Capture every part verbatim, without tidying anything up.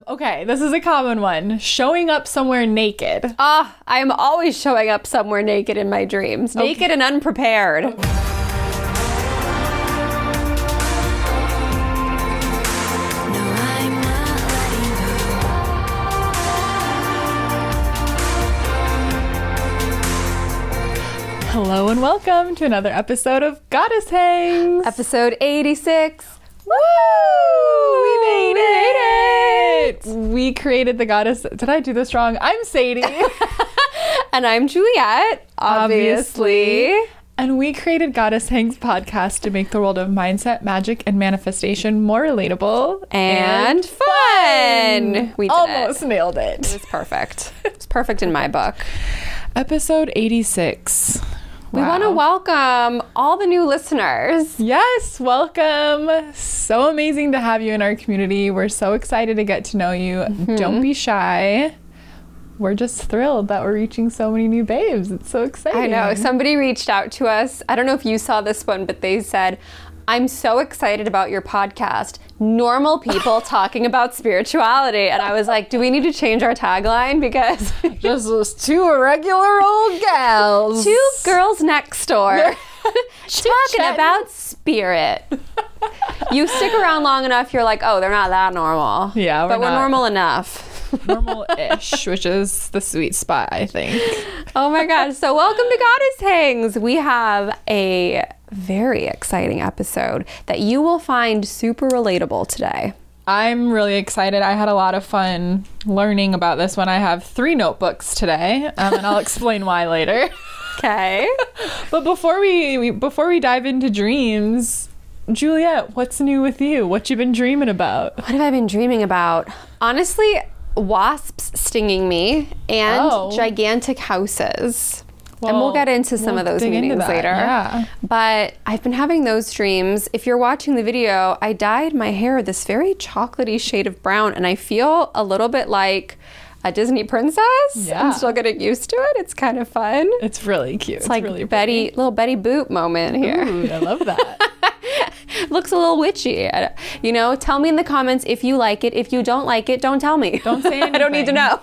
Okay, this is a common one. Showing up somewhere naked. Ah, I am always showing up somewhere naked in my dreams. Okay. Naked and unprepared. Okay. Hello and welcome to another episode of Goddess Hangs. Episode eighty-six. Woo! We made it! We created the Goddess... Did I do this wrong? I'm Sadie. And I'm Juliet, obviously. obviously. And we created Goddess Hangs podcast to make the world of mindset, magic, and manifestation more relatable And, and fun. We did Almost it. nailed it. It was perfect. It was perfect in my book. Episode eighty-six. We Wow. want to welcome all the new listeners. Yes, welcome. So amazing to have you in our community. We're so excited to get to know you. Mm-hmm. Don't be shy. We're just thrilled that we're reaching so many new babes. It's so exciting. I know. Somebody reached out to us. I don't know if you saw this one, but they said, I'm so excited about your podcast. Normal people talking about spirituality. And I was like, do we need to change our tagline? Because just those two regular old gals. Two girls next door talking about spirit. You stick around long enough, you're like, oh, they're not that normal. Yeah, we're But we're not. normal enough. Normal-ish, which is the sweet spot, I think. Oh my gosh. So welcome to Goddess Hangs. We have a very exciting episode that you will find super relatable today. I'm really excited. I had a lot of fun learning about this one. I have three notebooks today, um, and I'll explain why later. Okay. But before we, we before we dive into dreams, Juliet, what's new with you? What you been dreaming about? What have I been dreaming about? Honestly, wasps stinging me and Oh. gigantic houses. Well, and we'll get into some we'll of those dig into meanings that, later. yeah. But I've been having those dreams. If you're watching the video, I dyed my hair this very chocolatey shade of brown, and I feel a little bit like a Disney princess. Yeah. I'm still getting used to it. It's kind of fun. It's really cute. It's like really Betty, little Betty Boop moment here. Ooh, I love that. Looks a little witchy. I- You know, tell me in the comments if you like it. If you don't like it, don't tell me. Don't say anything. I don't need to know.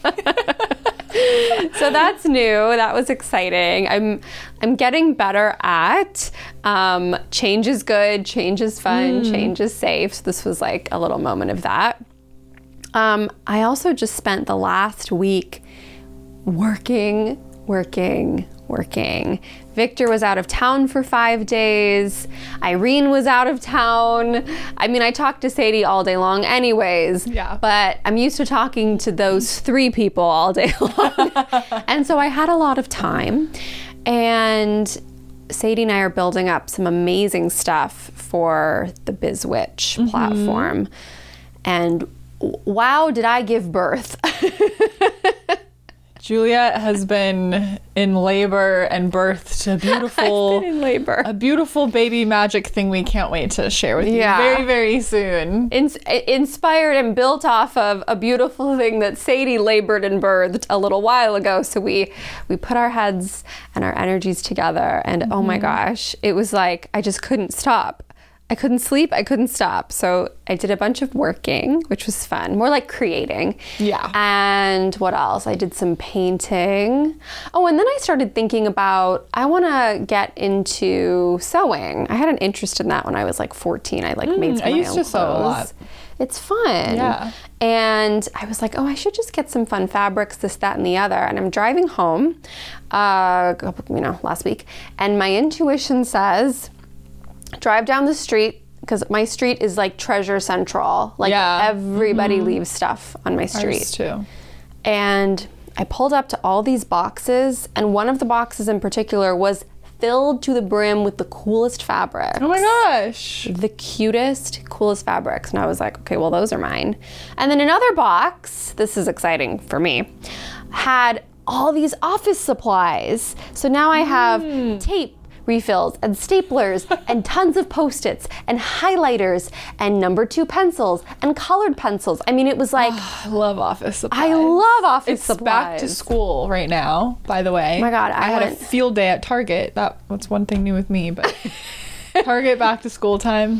So that's new. That was exciting. I'm I'm getting better at um, change is good, change is fun, Mm. change is safe. So this was like a little moment of that. Um, I also just spent the last week working, working, working. Victor was out of town for five days. Irene was out of town. I mean, I talked to Sadie all day long anyways. Yeah. But I'm used to talking to those three people all day long. And so I had a lot of time. And Sadie and I are building up some amazing stuff for the BizWitch Mm-hmm. platform. And wow, did I give birth. Juliet has been in labor and birthed a beautiful, I've been in labor. a beautiful baby magic thing we can't wait to share with Yeah. you very, very soon. In- inspired and built off of a beautiful thing that Sadie labored and birthed a little while ago. So we we put our heads and our energies together, and mm-hmm. oh my gosh, it was like I just couldn't stop. I couldn't sleep. I couldn't stop. So I did a bunch of working, which was fun. More like creating. Yeah. And what else? I did some painting. Oh, and then I started thinking about, I want to get into sewing. I had an interest in that when I was like fourteen. I like Mm, made some I of my used own to sew a clothes. lot. It's fun. Yeah. And I was like, oh, I should just get some fun fabrics, this, that, and the other. And I'm driving home, uh, you know, last week. And my intuition says, drive down the street, because my street is like treasure central. Like Yeah. everybody Mm-hmm. leaves stuff on my street. Ours too. And I pulled up to all these boxes, and one of the boxes in particular was filled to the brim with the coolest fabrics. Oh my gosh. The cutest, coolest fabrics. And I was like, okay, well, those are mine. And then another box, this is exciting for me, had all these office supplies. So now I have Mm. tape refills and staplers and tons of Post-its and highlighters and number two pencils and colored pencils. I mean, it was like, I love office supplies. I love office It's supplies. back to school right now, by the way. Oh my God, I had a went- field day at Target. That That's one thing new with me, but Target back to school time.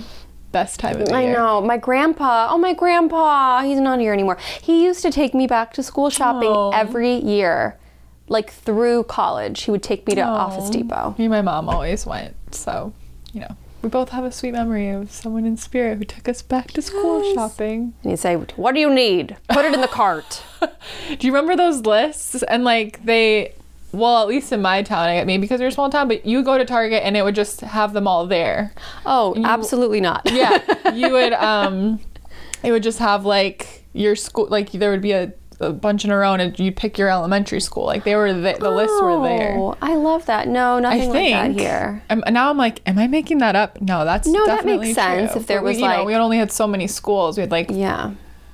best time of the I year. know. My grandpa, oh, my grandpa, he's not here anymore. He used to take me back to school shopping Oh. every year, like through college. He would take me to Oh. Office Depot. Me and my mom always went. So, you know, we both have a sweet memory of someone in spirit who took us back to school Yes. shopping. And he'd say, what do you need? Put it in the cart. Do you remember those lists? And like they, well, at least in my town, I- maybe because we're a small town, but you go to Target and it would just have them all there. Oh, absolutely not. Yeah, you would, um, it would just have like your school, like there would be a, a bunch in a row and you'd pick your elementary school. Like they were, the, the lists were there. Oh, I love that. No, nothing I like think that here. I'm, now I'm like, am I making that up? No, that's No, that definitely makes sense. true. If there But we, was, you know, like- we only had so many schools. We had like Yeah,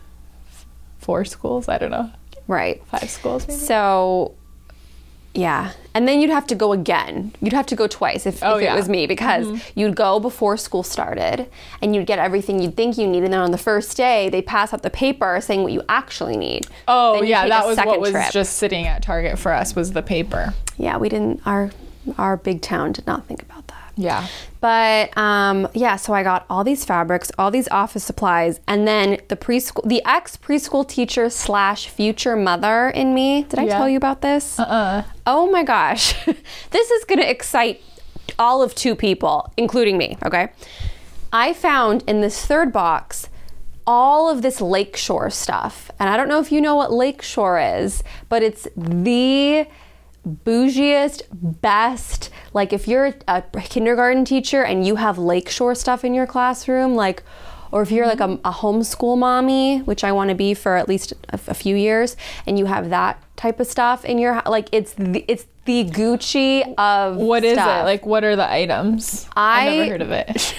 four schools. I don't know, right. five schools maybe. So, yeah. And then you'd have to go again. You'd have to go twice if, Oh, if yeah. it was me, because Mm-hmm. you'd go before school started and you'd get everything you'd think you need. And then on the first day, they pass out the paper saying what you actually need. Oh Then you yeah, take that a was what second was trip. just sitting at Target for us was the paper. Yeah, we didn't, our, our big town did not think about that. Yeah. But um, yeah, so I got all these fabrics, all these office supplies, and then the preschool, the ex preschool teacher slash future mother in me. Did I Yeah. tell you about this? Uh-uh. Oh my gosh, this is gonna excite all of two people, including me. Okay, I found in this third box all of this Lakeshore stuff, and I don't know if you know what Lakeshore is, but it's the bougiest, best, like if you're a kindergarten teacher and you have Lakeshore stuff in your classroom, like, or if you're like a, a homeschool mommy, which I want to be for at least a, a few years, and you have that type of stuff in your, like it's the, it's the Gucci of What is stuff. it? Like, what are the items? I- I've never heard of it.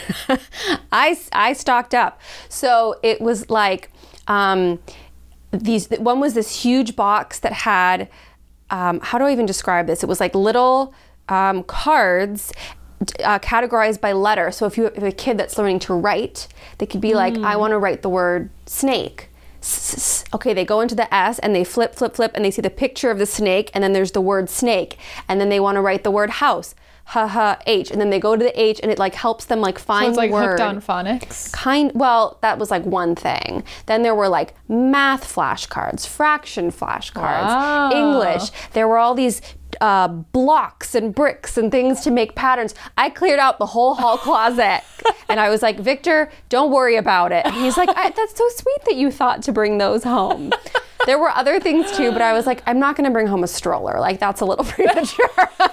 I, I stocked up. So it was like, um, these, one was this huge box that had, um, how do I even describe this? It was like little um, cards uh, categorized by letter. So if you have a kid that's learning to write, they could be like, I want to write the word snake. S-s-s. Okay, they go into the S and they flip, flip, flip, and they see the picture of the snake, and then there's the word snake, and then they want to write the word house. Ha ha H, and then they go to the H, and it like helps them like find So it's like the word. hooked on phonics. Kind well, that was like one thing. Then there were like math flashcards, fraction flashcards, Wow. English. There were all these uh, blocks and bricks and things to make patterns. I cleared out the whole hall closet, and I was like, Victor, don't worry about it. And he's like, I, that's so sweet that you thought to bring those home. There were other things too, but I was like, I'm not going to bring home a stroller. Like that's a little premature.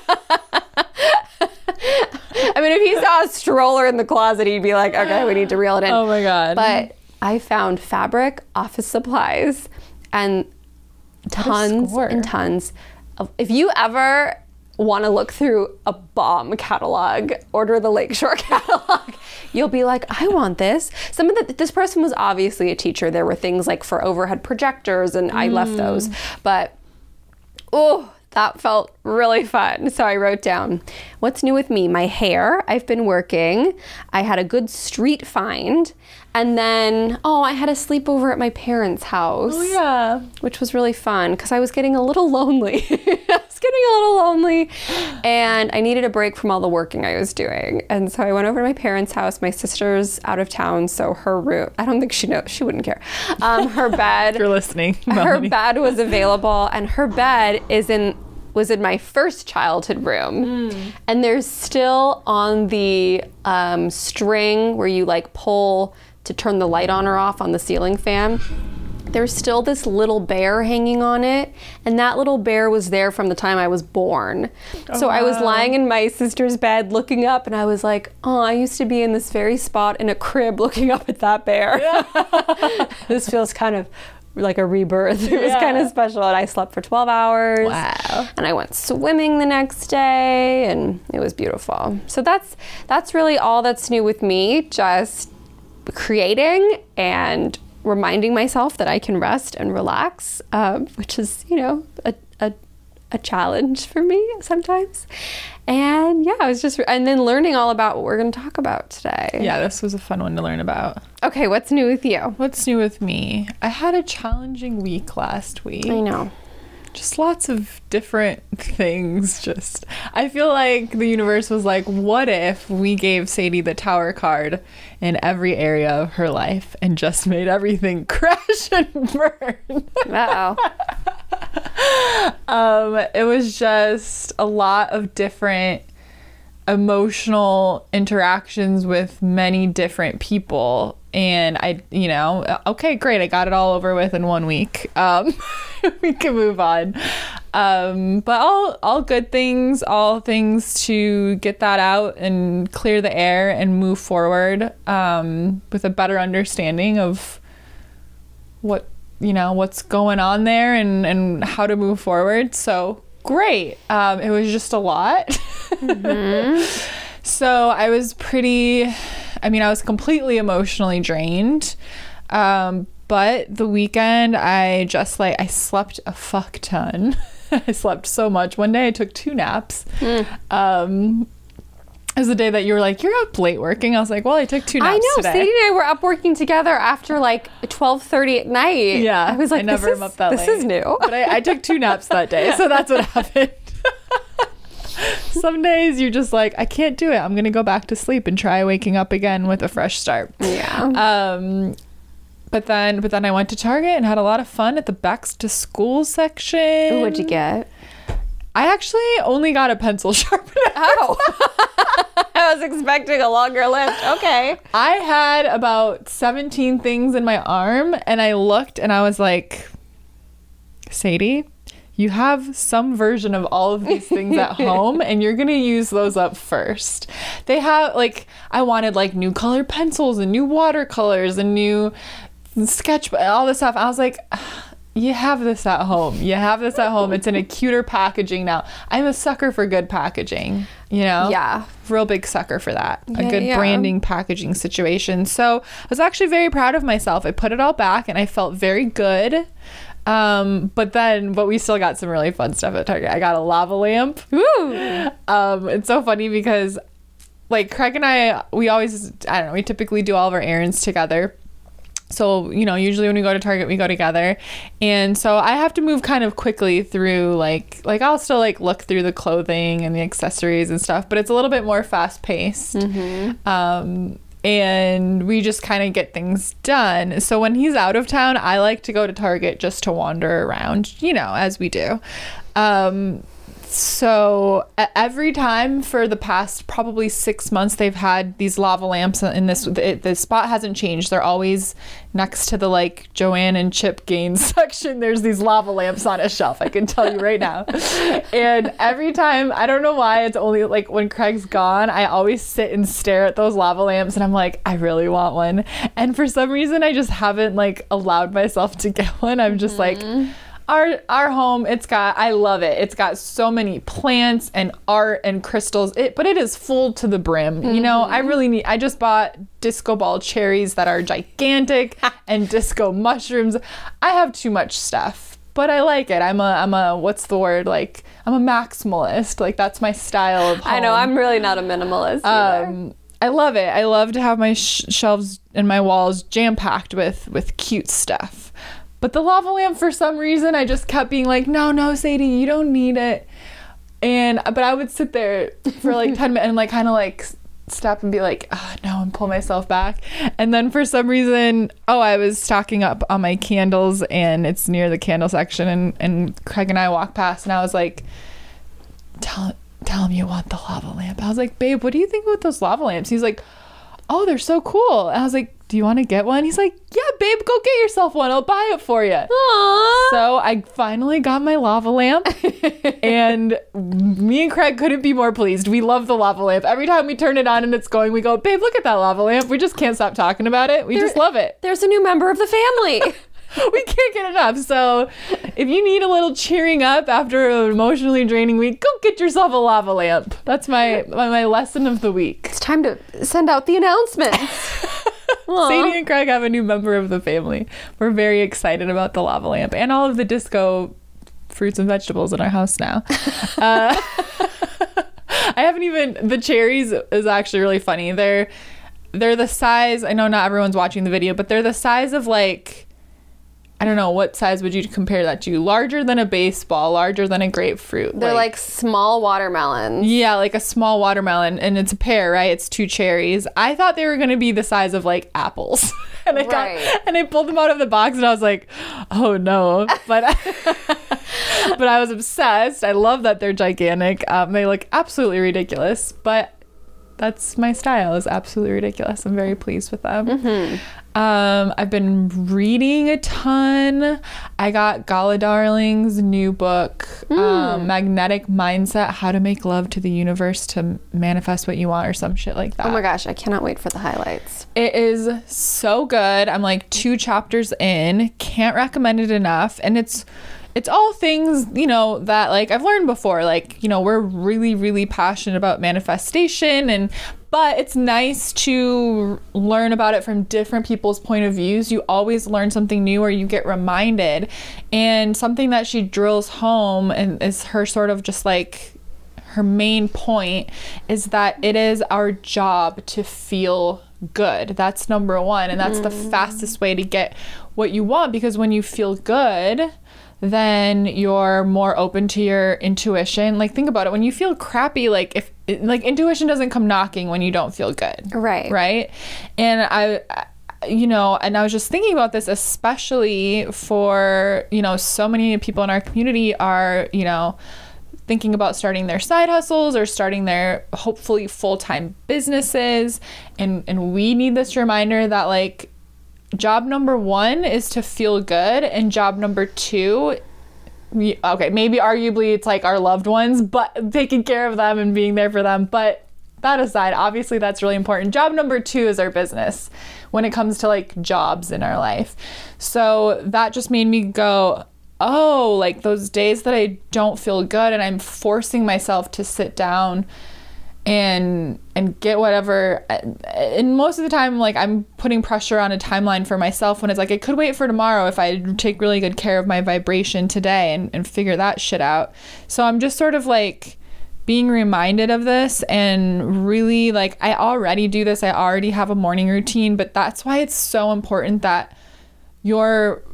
I mean, if he saw a stroller in the closet, he'd be like, okay, we need to reel it in. Oh my God. But I found fabric, office supplies, and tons score. and tons of, if you ever want to look through a bomb catalog, order the Lakeshore catalog. You'll be like, I want this. Some of the, this person was obviously a teacher. There were things like for overhead projectors, and I left those. But, oh, that felt really fun. So I wrote down, what's new with me? My hair, I've been working. I had a good street find. And then, oh, I had a sleepover at my parents' house. Oh yeah. Which was really fun because I was getting a little lonely. I was getting a little lonely and I needed a break from all the working I was doing. And so I went over to my parents' house. My sister's out of town, so her room, I don't think she knows, she wouldn't care. Um, her bed, If you're listening, her Melanie. bed was available, and her bed is in was in my first childhood room. Mm. And there's still on the um, string where you like pull to turn the light on or off on the ceiling fan, there's still this little bear hanging on it, and that little bear was there from the time I was born. Oh, so I was wow. lying in my sister's bed looking up, and I was like, oh, I used to be in this very spot in a crib looking up at that bear. This feels kind of like a rebirth. It was Yeah. kind of special, and I slept for twelve hours. Wow. And I went swimming the next day, and it was beautiful. So that's that's really all that's new with me, just creating and reminding myself that I can rest and relax, um, which is, you know, a, a, a challenge for me sometimes. And yeah, I was just, and then learning all about what we're going to talk about today. Yeah, this was a fun one to learn about. Okay, what's new with you? What's new with me? I had a challenging week last week. I know. just lots of different things. Just, I feel like the universe was like, what if we gave Sadie the tower card in every area of her life and just made everything crash and burn? Uh-oh. um, it was just a lot of different emotional interactions with many different people. And I, you know, okay, great. I got it all over with in one week. Um, we can move on. Um, but all, all good things, all things to get that out and clear the air and move forward, um, with a better understanding of what, you know, what's going on there and, and how to move forward. So great. Um, it was just a lot. Mm-hmm. So I was pretty, I mean, I was completely emotionally drained. Um, but the weekend, I just like, I slept a fuck ton. I slept so much. One day I took two naps. Mm. Um, it was the day that you were like, you're up late working. I was like, well, I took two naps I know. today. Sadie and I were up working together after like twelve thirty at night. Yeah. I was like, I never this, am is, up that this late. is new. But I, I took two naps that day. So that's what happened. Some days you're just like, I can't do it. I'm going to go back to sleep and try waking up again with a fresh start. Yeah. Um, but then, but then I went to Target and had a lot of fun at the back to school section. Ooh, what'd you get? I actually only got a pencil sharpener. Oh. I was expecting a longer list. Okay. I had about seventeen things in my arm and I looked and I was like, Sadie, you have some version of all of these things at home and you're going to use those up first. They have like, I wanted like new colored pencils and new watercolors and new sketch, all this stuff. I was like, you have this at home. You have this at home. It's in a cuter packaging now. I'm a sucker for good packaging, you know? Yeah. Real big sucker for that. Yeah, a good yeah. branding packaging situation. So I was actually very proud of myself. I put it all back and I felt very good. Um, but then, but we still got some really fun stuff at Target. I got a lava lamp. Woo! Um, it's so funny because like Craig and I, we always, I don't know, we typically do all of our errands together. So, you know, usually when we go to Target, we go together. And so I have to move kind of quickly through like, like I'll still like look through the clothing and the accessories and stuff, but it's a little bit more fast paced. Mm-hmm. Um, and we just kind of get things done. So when he's out of town, I like to go to Target just to wander around, you know, as we do. Um, so every time for the past probably six months, they've had these lava lamps in this, the, the spot hasn't changed. They're always next to the like Joanne and Chip Gaines section. There's these lava lamps on a shelf. I can tell you right now. And every time, I don't know why, it's only like when Craig's gone, I always sit and stare at those lava lamps and I'm like, I really want one. And for some reason, I just haven't like allowed myself to get one. I'm just mm-hmm. like, Our our home, it's got, I love it. It's got so many plants and art and crystals, it, but it is full to the brim. Mm-hmm. You know, I really need, I just bought disco ball cherries that are gigantic and disco mushrooms. I have too much stuff, but I like it. I'm a, I'm a, what's the word? Like, I'm a maximalist. Like, that's my style of home. I know, I'm really not a minimalist either. Um, I love it. I love to have my sh- shelves and my walls jam-packed with, with cute stuff. But the lava lamp, for some reason, I just kept being like, no, no, Sadie, you don't need it. And, but I would sit there for like ten minutes and like kind of like stop and be like, oh, no, and pull myself back. And then for some reason, oh, I was stocking up on my candles and it's near the candle section. And, and Craig and I walked past and I was like, tell, tell him you want the lava lamp. I was like, babe, what do you think about those lava lamps? He's like, oh, they're so cool. And I was like, do you want to get one? He's like, yeah, babe, go get yourself one. I'll buy it for you. Aww. So I finally got my lava lamp and me and Craig couldn't be more pleased. We love the lava lamp. Every time we turn it on and it's going, we go, babe, look at that lava lamp. We just can't stop talking about it. We there, just love it. There's a new member of the family. We can't get enough. So if you need a little cheering up after an emotionally draining week, go get yourself a lava lamp. That's my my, my lesson of the week. It's time to send out the announcements. Sadie and Craig have a new member of the family. We're very excited about the lava lamp and all of the disco fruits and vegetables in our house now. uh, I haven't even, the cherries is actually really funny. They're they're the size, I know not everyone's watching the video, but they're the size of like, I don't know, what size would you compare that to? Larger than a baseball, larger than a grapefruit. They're like, like small watermelons. Yeah, like a small watermelon, and it's a pear, right? It's two cherries. I thought they were going to be the size of like apples. and I right. got and I pulled them out of the box and I was like, "Oh no." But but I was obsessed. I love that they're gigantic. Um, they look absolutely ridiculous, but that's my style, is absolutely ridiculous. I'm very pleased with them. Mm-hmm. Um, I've been reading a ton. I got Gala Darling's new book, mm. um, Magnetic Mindset, How to Make Love to the Universe to Manifest What You Want, or some shit like that. Oh my gosh, I cannot wait for the highlights. It is so good. I'm like two chapters in. Can't recommend it enough. And it's it's all things, you know, that like I've learned before. Like, you know, we're really, really passionate about manifestation, and but it's nice to learn about it from different people's point of views. You always learn something new, or you get reminded. And something that she drills home, and is her sort of just like her main point, is that it is our job to feel good. That's number one. And that's mm. the fastest way to get what you want, because when you feel good, then you're more open to your intuition. Like, think about it. When you feel crappy, like if like intuition doesn't come knocking when you don't feel good. Right. Right. And I, you know, and I was just thinking about this, especially for, you know, so many people in our community are, you know, thinking about starting their side hustles or starting their hopefully full-time businesses. And, and we need this reminder that like, job number one is to feel good, and job number two, okay, maybe arguably it's like our loved ones, but taking care of them and being there for them. But that aside, obviously that's really important. Job number two is our business when it comes to like jobs in our life. So that just made me go, oh, like those days that I don't feel good and I'm forcing myself to sit down and and get whatever, and most of the time like I'm putting pressure on a timeline for myself when it's like it could wait for tomorrow if I take really good care of my vibration today and, and figure that shit out. So I'm just sort of like being reminded of this, and really like I already do this, I already have a morning routine, but that's why it's so important that you're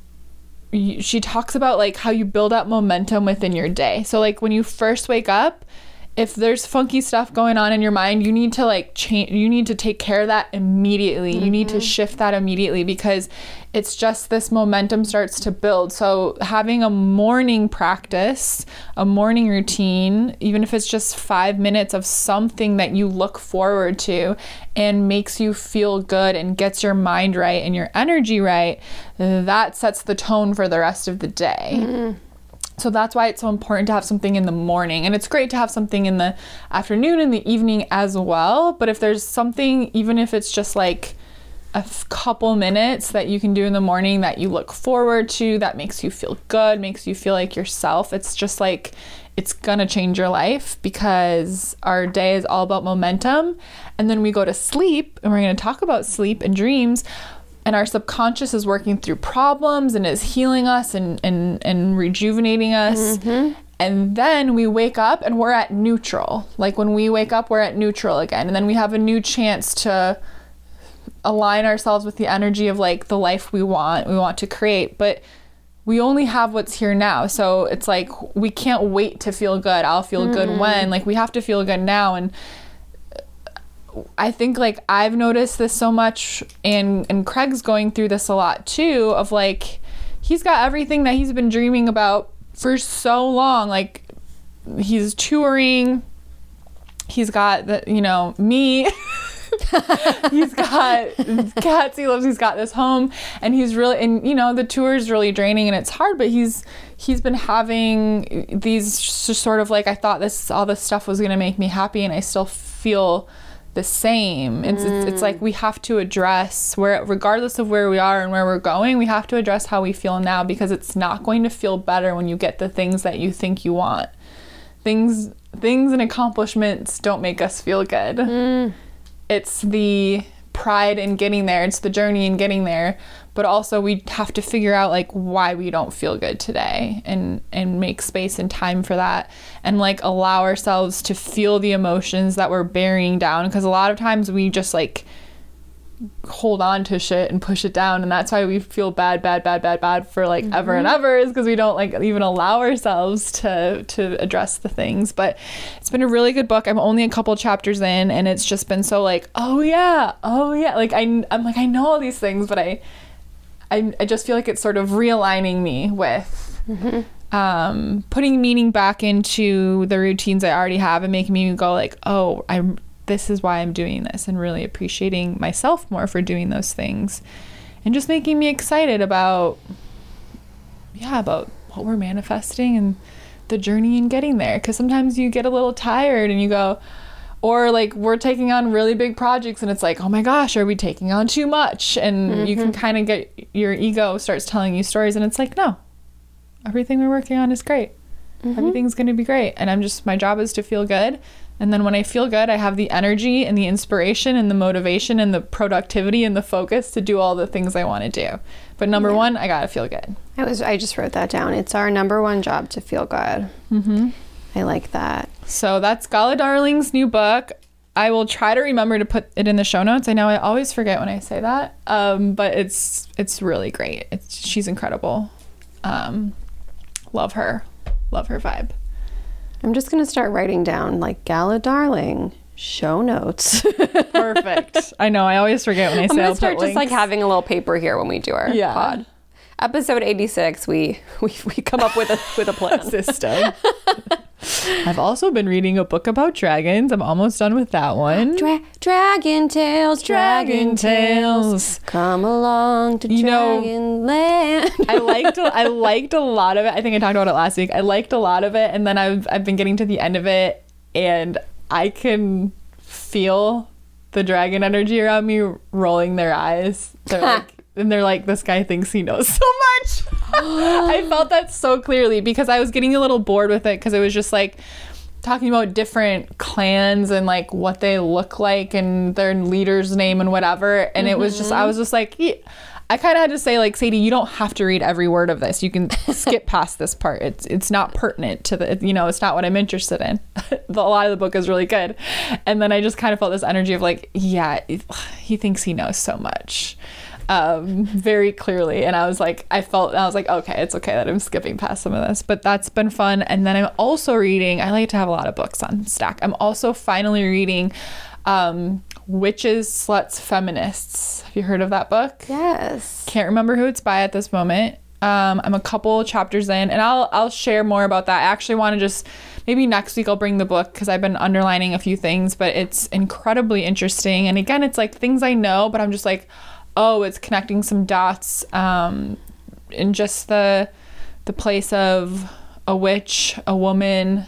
she talks about like how you build up momentum within your day. So like when you first wake up, if there's funky stuff going on in your mind, you need to like change, you need to take care of that immediately. Mm-hmm. You need to shift that immediately, because it's just this momentum starts to build. So having a morning practice, a morning routine, even if it's just five minutes of something that you look forward to and makes you feel good and gets your mind right and your energy right, that sets the tone for the rest of the day. Mm-hmm. So that's why it's so important to have something in the morning. And it's great to have something in the afternoon and the evening as well. But if there's something, even if it's just like a f- couple minutes that you can do in the morning that you look forward to, that makes you feel good, makes you feel like yourself, it's just like, it's gonna change your life, because our day is all about momentum. And then we go to sleep, and we're gonna talk about sleep and dreams. And our subconscious is working through problems and is healing us and, and, and rejuvenating us. Mm-hmm. And then we wake up and we're at neutral. Like when we wake up, we're at neutral again. And then we have a new chance to align ourselves with the energy of like the life we want, we want to create. But we only have what's here now. So it's like, we can't wait to feel good. I'll feel mm-hmm. good when. Like we have to feel good now. And I think like I've noticed this so much, and and Craig's going through this a lot too, of like he's got everything that he's been dreaming about for so long. Like he's touring, he's got the, you know, me, he's got cats he loves, he's got this home, and he's really, and you know, the tour is really draining and it's hard, but he's he's been having these just sort of like, I thought this all this stuff was gonna make me happy, and I still feel the same. It's, mm. it's it's like we have to address where, regardless of where we are and where we're going, we have to address how we feel now, because it's not going to feel better when you get the things that you think you want. Things things and accomplishments don't make us feel good. Mm. It's the pride in getting there. It's the journey in getting there. But also we have to figure out like why we don't feel good today, and and make space and time for that, and like allow ourselves to feel the emotions that we're burying down, because a lot of times we just like hold on to shit and push it down, and that's why we feel bad bad bad bad bad for like mm-hmm. ever and ever, is because we don't like even allow ourselves to to address the things. But it's been a really good book. I'm only a couple chapters in, and it's just been so like, oh yeah, oh yeah, like I, I'm like I know all these things, but I I, I just feel like it's sort of realigning me with mm-hmm. um putting meaning back into the routines I already have, and making me go like, oh, I'm this is why I'm doing this, and really appreciating myself more for doing those things, and just making me excited about, yeah, about what we're manifesting and the journey and getting there. Because sometimes you get a little tired and you go, or like we're taking on really big projects and it's like, oh my gosh, are we taking on too much? And mm-hmm. you can kind of get, your ego starts telling you stories, and it's like, no, everything we're working on is great. Mm-hmm. Everything's going to be great. And I'm just, my job is to feel good. And then when I feel good, I have the energy and the inspiration and the motivation and the productivity and the focus to do all the things I want to do. But number yeah. one, I got to feel good. I was, I just wrote that down. It's our number one job to feel good. Mm-hmm. I like that. So that's Gala Darling's new book. I will try to remember to put it in the show notes. I know I always forget when I say that. Um, but it's, it's really great. It's, she's incredible. Um, love her. Love her vibe. I'm just going to start writing down like Gala Darling show notes. Perfect. I know. I always forget when I say I'm going I'll to start put just like links. having a little paper here when we do our yeah. pod. Episode eighty-six, we, we we come up with a with a plan. A system. I've also been reading a book about dragons. I'm almost done with that one. Dra- dragon tales, dragon, dragon tales. Come along to you Dragon know, Land. I liked I liked a lot of it. I think I talked about it last week. I liked a lot of it, and then I've I've been getting to the end of it, and I can feel the dragon energy around me rolling their eyes. They're like, and they're like, this guy thinks he knows so much. I felt that so clearly, because I was getting a little bored with it, because it was just like talking about different clans and like what they look like and their leader's name and whatever. And mm-hmm. it was just, I was just like, yeah. I kind of had to say, like, Sadie, you don't have to read every word of this. You can skip past this part. It's it's not pertinent to the, you know, it's not what I'm interested in. A lot of the book is really good. And then I just kind of felt this energy of like, yeah, he thinks he knows so much. Um, very clearly. And I was like, I felt, I was like, okay, it's okay that I'm skipping past some of this, but that's been fun. And then I'm also reading, I like to have a lot of books on stack. I'm also finally reading um, Witches, Sluts, Feminists. Have you heard of that book? Yes. Can't remember who it's by at this moment. Um, I'm a couple chapters in, and I'll, I'll share more about that. I actually want to just, maybe next week I'll bring the book, because I've been underlining a few things, but it's incredibly interesting. And again, it's like things I know, but I'm just like, oh, it's connecting some dots um, in just the the place of a witch, a woman,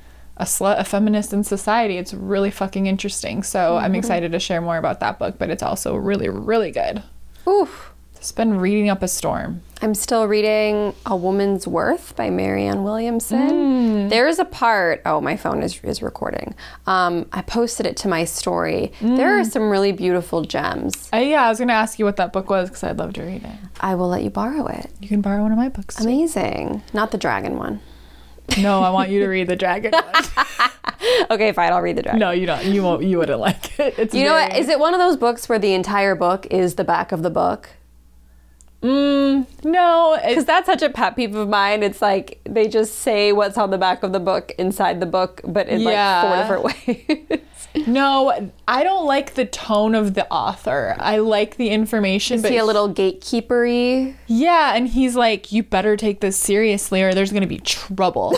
a slut, a feminist in society. It's really fucking interesting. So mm-hmm. I'm excited to share more about that book, but it's also really, really good. Oof. It's been reading up a storm. I'm still reading A Woman's Worth by Marianne Williamson. Mm. There's a part, oh, my phone is, is recording. Um, I posted it to my story. Mm. There are some really beautiful gems. Uh, yeah, I was going to ask you what that book was, because I'd love to read it. I will let you borrow it. You can borrow one of my books too. Amazing. Not the dragon one. No, I want you to read the dragon one. Okay, fine, I'll read the dragon. No, you don't. You won't. You wouldn't like it. It's you know very... what? Is it one of those books where the entire book is the back of the book? Mm, no, because that's such a pet peeve of mine. It's like they just say what's on the back of the book inside the book, but in yeah. like four different ways. No, I don't like the tone of the author. I like the information. Is but he a little gatekeepery? Yeah, and he's like, you better take this seriously or there's going to be trouble.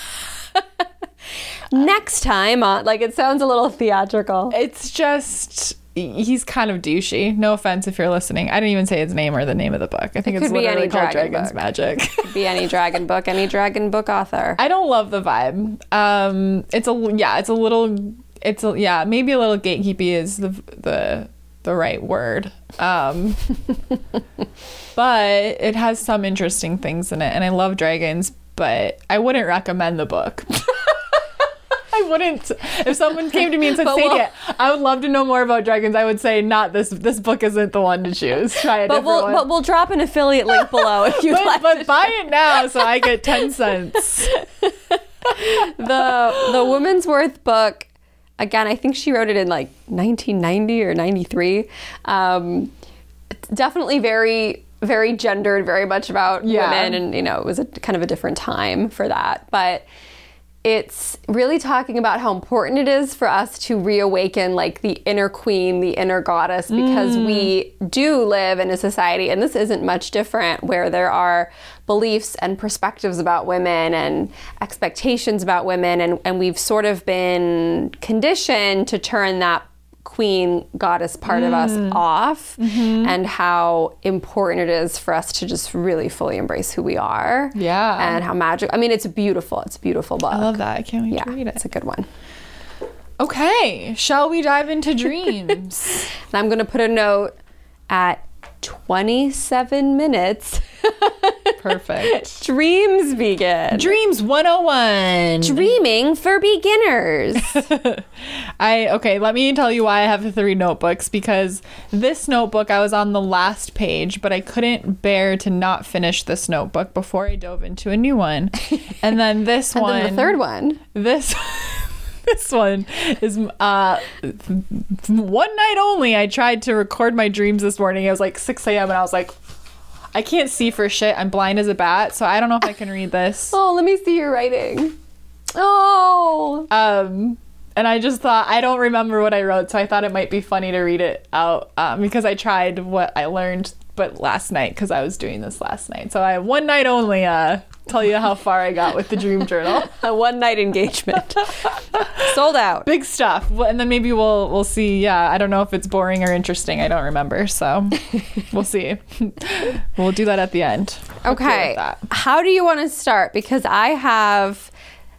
Next time on, like, it sounds a little theatrical. It's just... He's kind of douchey. No offense if you're listening. I didn't even say his name or the name of the book. I think it it's literally called dragon Dragon's book. Magic. Could be any dragon book, any dragon book author. I don't love the vibe. Um, it's a yeah, it's a little, it's a yeah, maybe a little gatekeepy is the the the right word. Um, but it has some interesting things in it, and I love dragons. But I wouldn't recommend the book. I wouldn't. If someone came to me and said, Sadie, we'll, I would love to know more about dragons, I would say, not this. This book isn't the one to choose. Try a but different we'll, one. But we'll drop an affiliate link below if you'd but, like But to buy it now so I get ten cents. The The Woman's Worth book, again, I think she wrote it in like nineteen ninety or ninety-three. Um, it's definitely very, very gendered, very much about Yeah. women. And, you know, it was a kind of a different time for that. But it's really talking about how important it is for us to reawaken like the inner queen, the inner goddess, because mm. we do live in a society, and this isn't much different, where there are beliefs and perspectives about women and expectations about women, and, and we've sort of been conditioned to turn that queen goddess part mm. of us off, mm-hmm. and how important it is for us to just really fully embrace who we are. Yeah. And how magic. I mean, it's beautiful. It's a beautiful book. I love that. I can't wait yeah, to read it. It's a good one. Okay. Shall we dive into dreams? And I'm going to put a note at twenty-seven minutes. Perfect. Dreams begin. Dreams one oh one. Dreaming for beginners. I okay, let me tell you why I have the three notebooks, because this notebook, I was on the last page, but I couldn't bear to not finish this notebook before I dove into a new one. And then this and one. And then the third one. This This one is uh, one night only. I tried to record my dreams this morning. It was like six a.m. and I was like, I can't see for shit. I'm blind as a bat, so I don't know if I can read this. Oh, let me see your writing. Oh. Um, and I just thought, I don't remember what I wrote, so I thought it might be funny to read it out, um, because I tried what I learned, but last night, because I was doing this last night. So I have one night only. Uh, tell you how far I got with the dream journal. A one night engagement. Sold out. Big stuff. Well, and then maybe we'll we'll see. Yeah, I don't know if it's boring or interesting. I don't remember. So we'll see. We'll do that at the end. Okay. How do you want to start? Because I have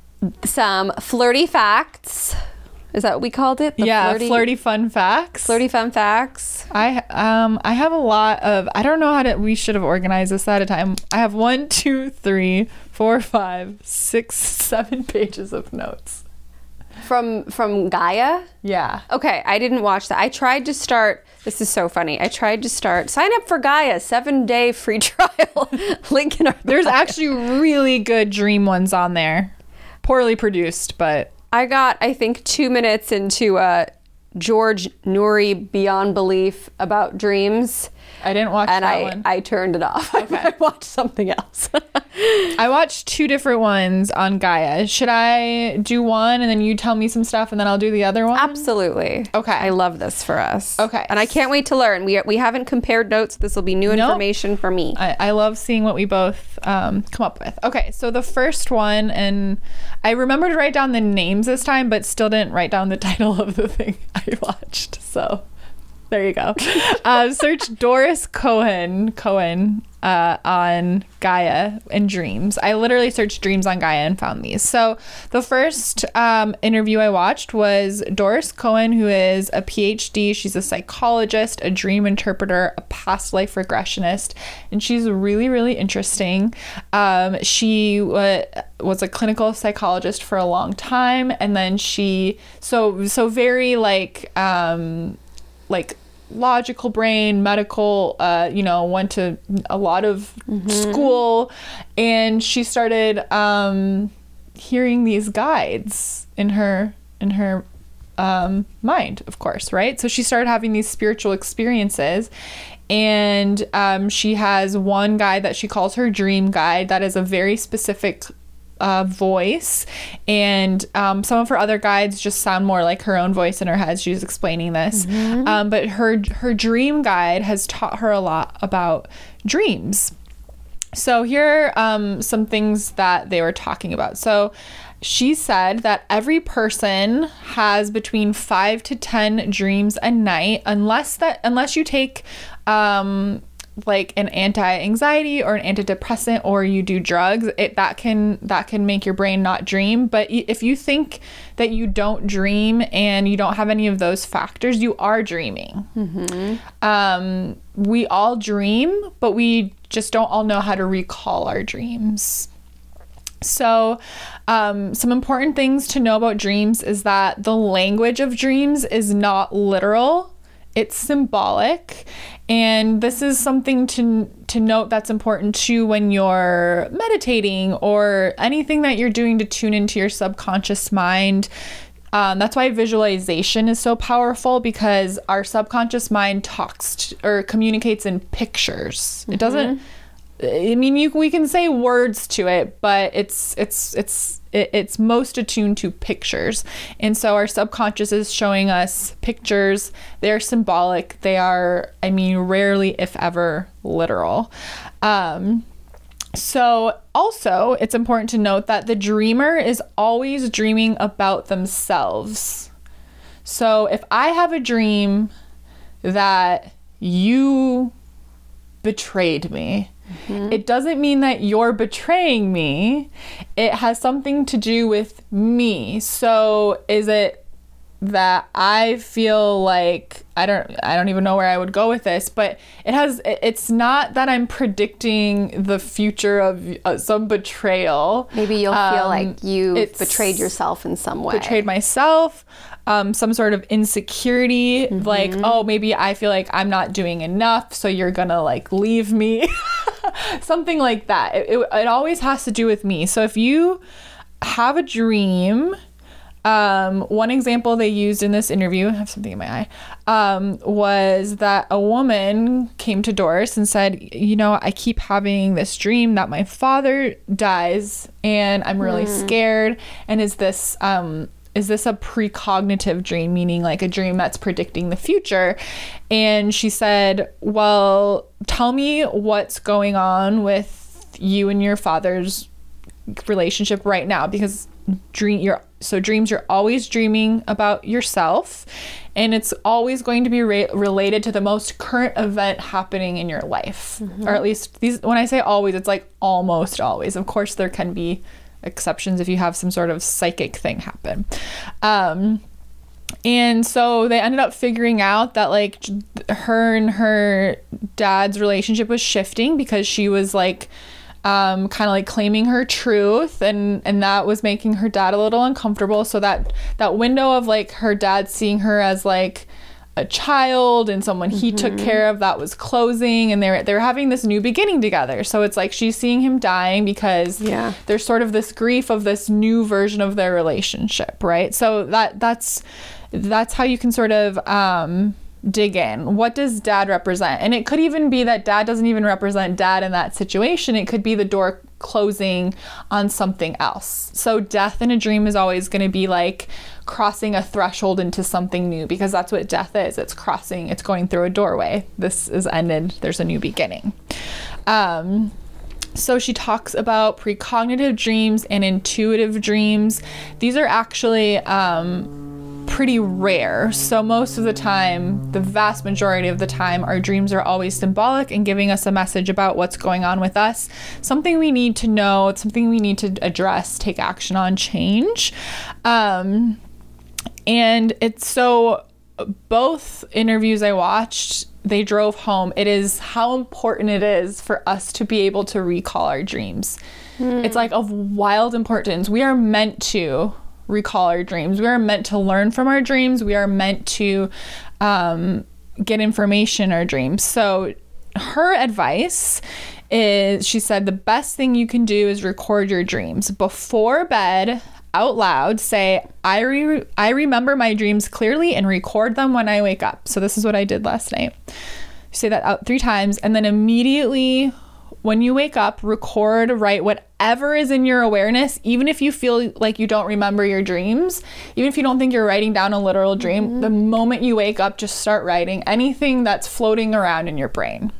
some flirty facts. Is that what we called it? The yeah, flirty, flirty fun facts. Flirty fun facts. I um I have a lot of, I don't know how to, we should have organized this at a time. I have one, two, three, four, five, six, seven pages of notes. From from Gaia? Yeah. Okay, I didn't watch that. I tried to start, this is so funny. I tried to start, sign up for Gaia, seven day free trial. Link in our There's bio. Actually really good dream ones on there. Poorly produced, but. I got, I think, two minutes into uh, George Noory Beyond Belief about dreams. I didn't watch and that I, one. I turned it off. Okay. I watched something else. I watched two different ones on Gaia. Should I do one and then you tell me some stuff and then I'll do the other one? Absolutely. Okay. I love this for us. Okay. And I can't wait to learn. We we haven't compared notes. This will be new information nope. for me. I, I love seeing what we both um, come up with. Okay. So the first one, and I remember to write down the names this time, but still didn't write down the title of the thing I watched. So there you go. Uh, search Doris Cohen Cohen uh, on Gaia and dreams. I literally searched dreams on Gaia and found these. So the first um, interview I watched was Doris Cohen, who is a P H D. She's a psychologist, a dream interpreter, a past life regressionist, and she's really, really interesting. Um, she w- was a clinical psychologist for a long time, and then she so so very like um, like. logical brain, medical, uh, you know, went to a lot of mm-hmm. school, and she started um, hearing these guides in her in her um, mind, of course, right? So she started having these spiritual experiences, and um, she has one guide that she calls her dream guide that is a very specific Uh, voice, and um, some of her other guides just sound more like her own voice in her head. She's explaining this, mm-hmm. um, but her her dream guide has taught her a lot about dreams. So here are um, some things that they were talking about. So she said that every person has between five to ten dreams a night, unless that unless you take um, like an anti-anxiety or an antidepressant, or you do drugs, it that can that can make your brain not dream. But if you think that you don't dream and you don't have any of those factors, you are dreaming. Mm-hmm. Um, we all dream, but we just don't all know how to recall our dreams. So um, some important things to know about dreams is that the language of dreams is not literal. It's symbolic, and this is something to to note that's important too when you're meditating or anything that you're doing to tune into your subconscious mind. Um, that's why visualization is so powerful, because our subconscious mind talks to, or communicates in pictures. Mm-hmm. It doesn't, I mean, you, we can say words to it, but it's, it's, it's, it, it's most attuned to pictures. And so our subconscious is showing us pictures. They're symbolic. They are, I mean, rarely, if ever, literal. Um, So also, it's important to note that the dreamer is always dreaming about themselves. So if I have a dream that you betrayed me, mm-hmm. it doesn't mean that you're betraying me. It has something to do with me. So is it that I feel like, I don't I don't even know where I would go with this, but it has it's not that I'm predicting the future of uh, some betrayal. Maybe you'll um, feel like you've betrayed yourself in some way. Betrayed myself, um, some sort of insecurity, mm-hmm. like, oh, maybe I feel like I'm not doing enough, so you're gonna like leave me. Something like that. It, it, it always has to do with me. So if you have a dream, Um, one example they used in this interview, I have something in my eye, um, was that a woman came to Doris and said, you know, I keep having this dream that my father dies and I'm really mm. scared. And is this, um, is this a precognitive dream, meaning like a dream that's predicting the future? And she said, well, tell me what's going on with you and your father's relationship right now, because dream you're so dreams you're always dreaming about yourself, and it's always going to be re- related to the most current event happening in your life, mm-hmm. or at least these, when I say always, it's like almost always. Of course there can be exceptions if you have some sort of psychic thing happen, um and so they ended up figuring out that like her and her dad's relationship was shifting because she was like Um, kind of like claiming her truth, and and that was making her dad a little uncomfortable. So that that window of like her dad seeing her as like a child and someone he mm-hmm. took care of, that was closing, and they're they're having this new beginning together. So it's like she's seeing him dying because yeah. there's sort of this grief of this new version of their relationship, right? So that that's that's how you can sort of um dig in. What does dad represent? And it could even be that dad doesn't even represent dad in that situation. It could be the door closing on something else. So death in a dream is always going to be like crossing a threshold into something new, because that's what death is. It's crossing, it's going through a doorway. This is ended. There's a new beginning. Um, So she talks about precognitive dreams and intuitive dreams. These are actually um, pretty rare. So most of the time, the vast majority of the time, our dreams are always symbolic and giving us a message about what's going on with us. Something we need to know, it's something we need to address, take action on, change. Um, and it's so both interviews I watched, they drove home, it is how important it is for us to be able to recall our dreams. Mm. It's like of wild importance. We are meant to recall our dreams. We are meant to learn from our dreams. We are meant to um, get information in our dreams. So her advice is, she said, the best thing you can do is record your dreams. Before bed, out loud, say, I re- I remember my dreams clearly, and record them when I wake up. So this is what I did last night. Say that out three times, and then immediately when you wake up, record, write whatever is in your awareness, even if you feel like you don't remember your dreams, even if you don't think you're writing down a literal dream, mm-hmm. the moment you wake up, just start writing anything that's floating around in your brain.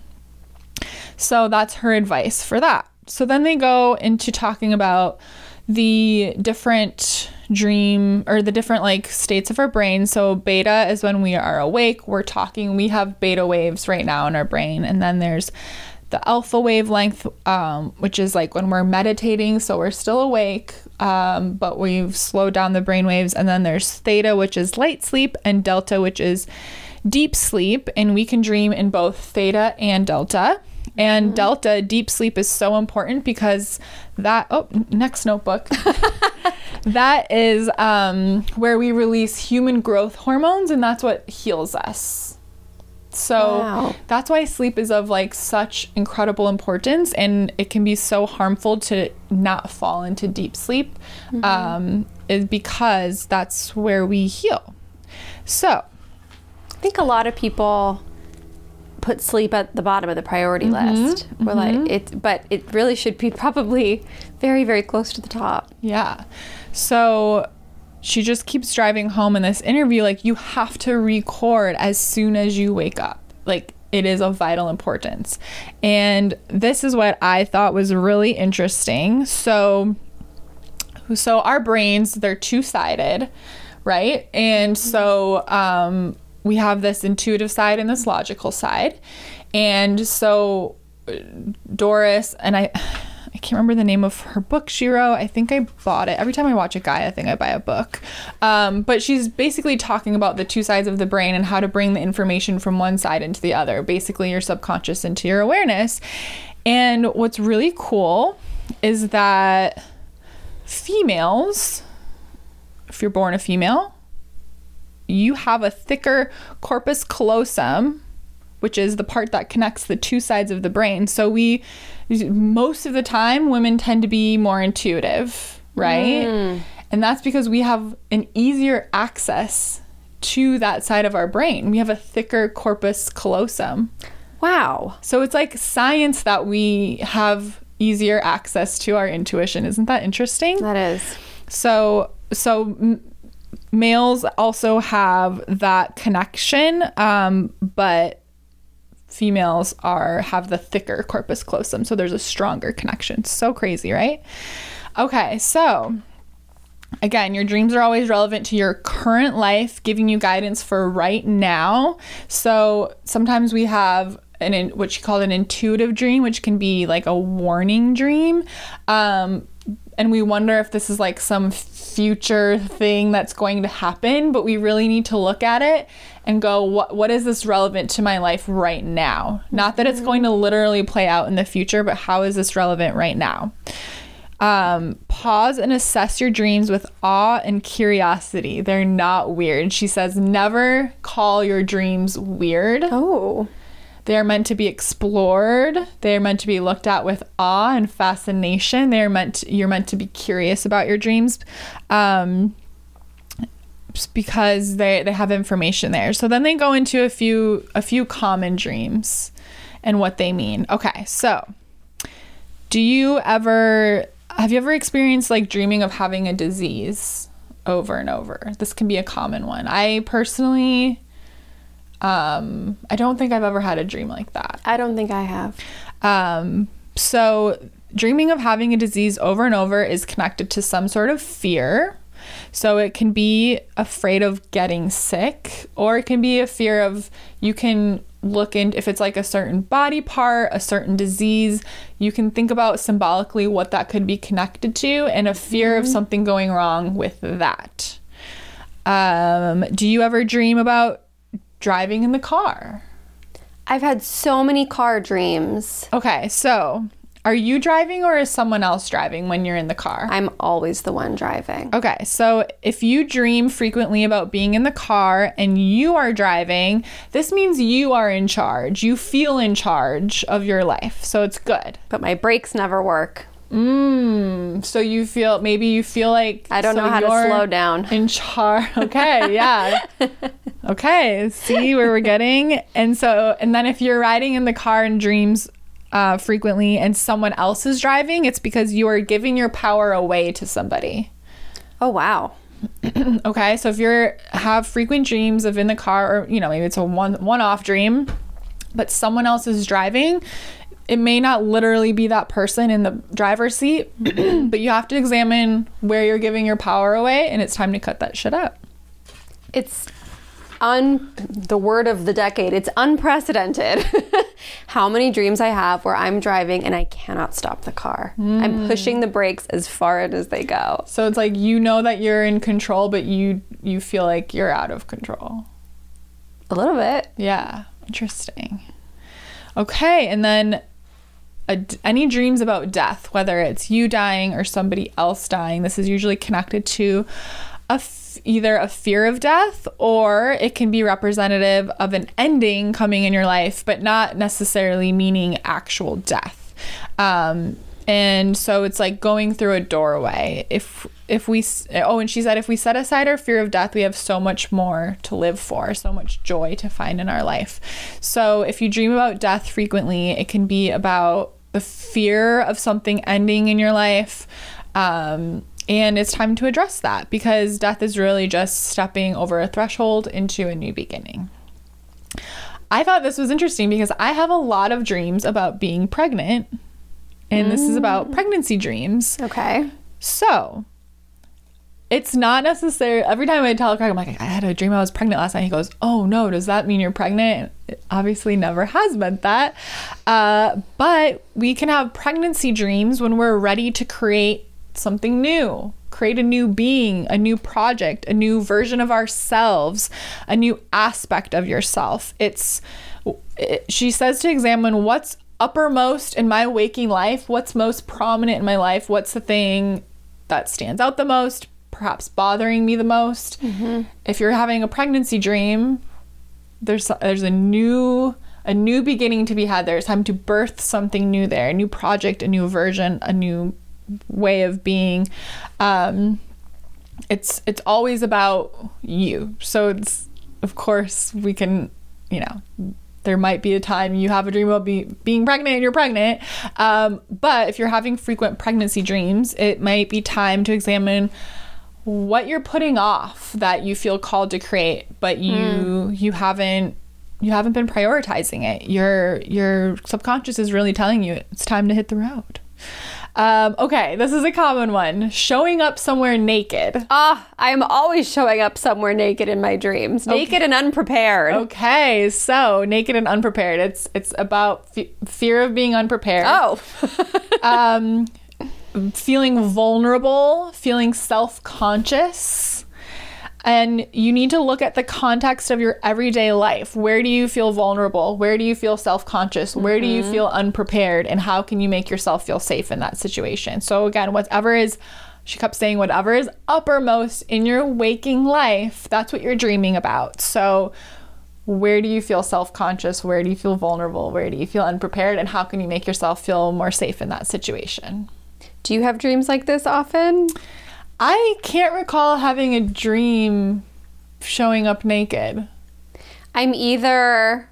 So that's her advice for that. So then they go into talking about the different dream or the different like states of our brain. So beta is when we are awake, we're talking, we have beta waves right now in our brain. And then there's the alpha wavelength, um, which is like when we're meditating, so we're still awake, um, but we've slowed down the brain waves. And then there's theta, which is light sleep, and delta, which is deep sleep. And we can dream in both theta and delta. And mm-hmm. delta, deep sleep, is so important because that, oh, next notebook. That is um, where we release human growth hormones, and that's what heals us. So wow. That's why sleep is of like such incredible importance, and it can be so harmful to not fall into deep sleep. Mm-hmm. Um, is because that's where we heal. So I think a lot of people put sleep at the bottom of the priority Mm-hmm, list. We're mm-hmm. like it, but it really should be probably very, very close to the top. yeah. So she just keeps driving home in this interview, like, you have to record as soon as you wake up. Like, it is of vital importance. And this is what I thought was really interesting. So, so our brains, they're two-sided, right? And so um, we have this intuitive side and this logical side. And so Doris, and I... I can't remember the name of her book she wrote. I think I bought it. Every time I watch a guy, I think I buy a book. Um, but she's basically talking about the two sides of the brain and how to bring the information from one side into the other, basically your subconscious into your awareness. And what's really cool is that females, if you're born a female, you have a thicker corpus callosum, which is the part that connects the two sides of the brain. So we, most of the time, women tend to be more intuitive, right? Mm. And that's because we have an easier access to that side of our brain. We have a thicker corpus callosum. Wow. So it's like science that we have easier access to our intuition. Isn't that interesting? That is. So, so m- males also have that connection, um, but females are have the thicker corpus callosum, so there's a stronger connection. So crazy, right? Okay, so again, your dreams are always relevant to your current life, giving you guidance for right now. So sometimes we have an in, what you call an intuitive dream, which can be like a warning dream, um, and we wonder if this is like some future thing that's going to happen, but we really need to look at it and go, what what is this relevant to my life right now? Not that it's going to literally play out in the future, but how is this relevant right now? Um, pause and assess your dreams with awe and curiosity. They're not weird. She says, never call your dreams weird. Oh. They are meant to be explored. They are meant to be looked at with awe and fascination. They are meant to, you're meant to be curious about your dreams, um, because they, they have information there. So then they go into a few a few common dreams and what they mean. Okay, so do you ever have you ever experienced like dreaming of having a disease over and over? This can be a common one. I personally. Um, I don't think I've ever had a dream like that. I don't think I have. Um, so dreaming of having a disease over and over is connected to some sort of fear. So it can be afraid of getting sick, or it can be a fear of, you can look in, if it's like a certain body part, a certain disease, you can think about symbolically what that could be connected to, and a fear mm-hmm. of something going wrong with that. Um, do you ever dream about driving in the car? I've had so many car dreams. Okay, so are you driving or is someone else driving when you're in the car? I'm always the one driving. Okay, so if you dream frequently about being in the car and you are driving, this means you are in charge. You feel in charge of your life, so it's good. But my brakes never work. Mm, so you feel, maybe you feel like I don't so know how to slow down. In charge. Okay, yeah. Okay, see where we're getting. And so, and then if you're riding in the car and dreams uh, frequently and someone else is driving, it's because you are giving your power away to somebody. Oh, wow. Okay, so if you're have frequent dreams of in the car, or, you know, maybe it's a one one-off dream, but someone else is driving, it may not literally be that person in the driver's seat, but you have to examine where you're giving your power away, and it's time to cut that shit out. It's un the word of the decade. It's unprecedented how many dreams I have where I'm driving and I cannot stop the car. Mm. I'm pushing the brakes as far as they go. So it's like, you know that you're in control, but you you feel like you're out of control. A little bit. Yeah. Interesting. Okay, and then A, any dreams about death, whether it's you dying or somebody else dying, this is usually connected to a f- either a fear of death, or it can be representative of an ending coming in your life, but not necessarily meaning actual death. Um, and so it's like going through a doorway. If if we, oh, and she said, if we set aside our fear of death, we have so much more to live for, so much joy to find in our life. So if you dream about death frequently, it can be about the fear of something ending in your life. Um, and it's time to address that, because death is really just stepping over a threshold into a new beginning. I thought this was interesting because I have a lot of dreams about being pregnant, and mm. this is about pregnancy dreams. Okay. So it's not necessary. Every time I tell Craig, I'm like, I had a dream I was pregnant last night. He goes, oh no, does that mean you're pregnant? It obviously never has meant that. Uh, but we can have pregnancy dreams when we're ready to create something new, create a new being, a new project, a new version of ourselves, a new aspect of yourself. It's, it, she says to examine what's uppermost in my waking life, what's most prominent in my life, what's the thing that stands out the most, perhaps bothering me the most. Mm-hmm. If you're having a pregnancy dream, there's there's a new a new beginning to be had there. It's time to birth something new there, a new project, a new version, a new way of being. Um, it's it's always about you. So it's, of course, we can, you know, there might be a time you have a dream about be, being pregnant and you're pregnant. Um, but if you're having frequent pregnancy dreams, it might be time to examine what you're putting off that you feel called to create, but you mm. you haven't you haven't been prioritizing it. Your your subconscious is really telling you it's time to hit the road. Um, okay, this is a common one. Showing up somewhere naked. Ah, I am always showing up somewhere naked in my dreams. Naked okay. and unprepared. Okay, so naked and unprepared. It's it's about f- fear of being unprepared. Oh. um, feeling vulnerable, feeling self-conscious. And you need to look at the context of your everyday life. Where do you feel vulnerable? Where do you feel self-conscious? Where mm-hmm. do you feel unprepared? And how can you make yourself feel safe in that situation? So again, whatever is, she kept saying, whatever is uppermost in your waking life, that's what you're dreaming about. So where do you feel self-conscious? Where do you feel vulnerable? Where do you feel unprepared? And how can you make yourself feel more safe in that situation? Do you have dreams like this often? I can't recall having a dream showing up naked. I'm either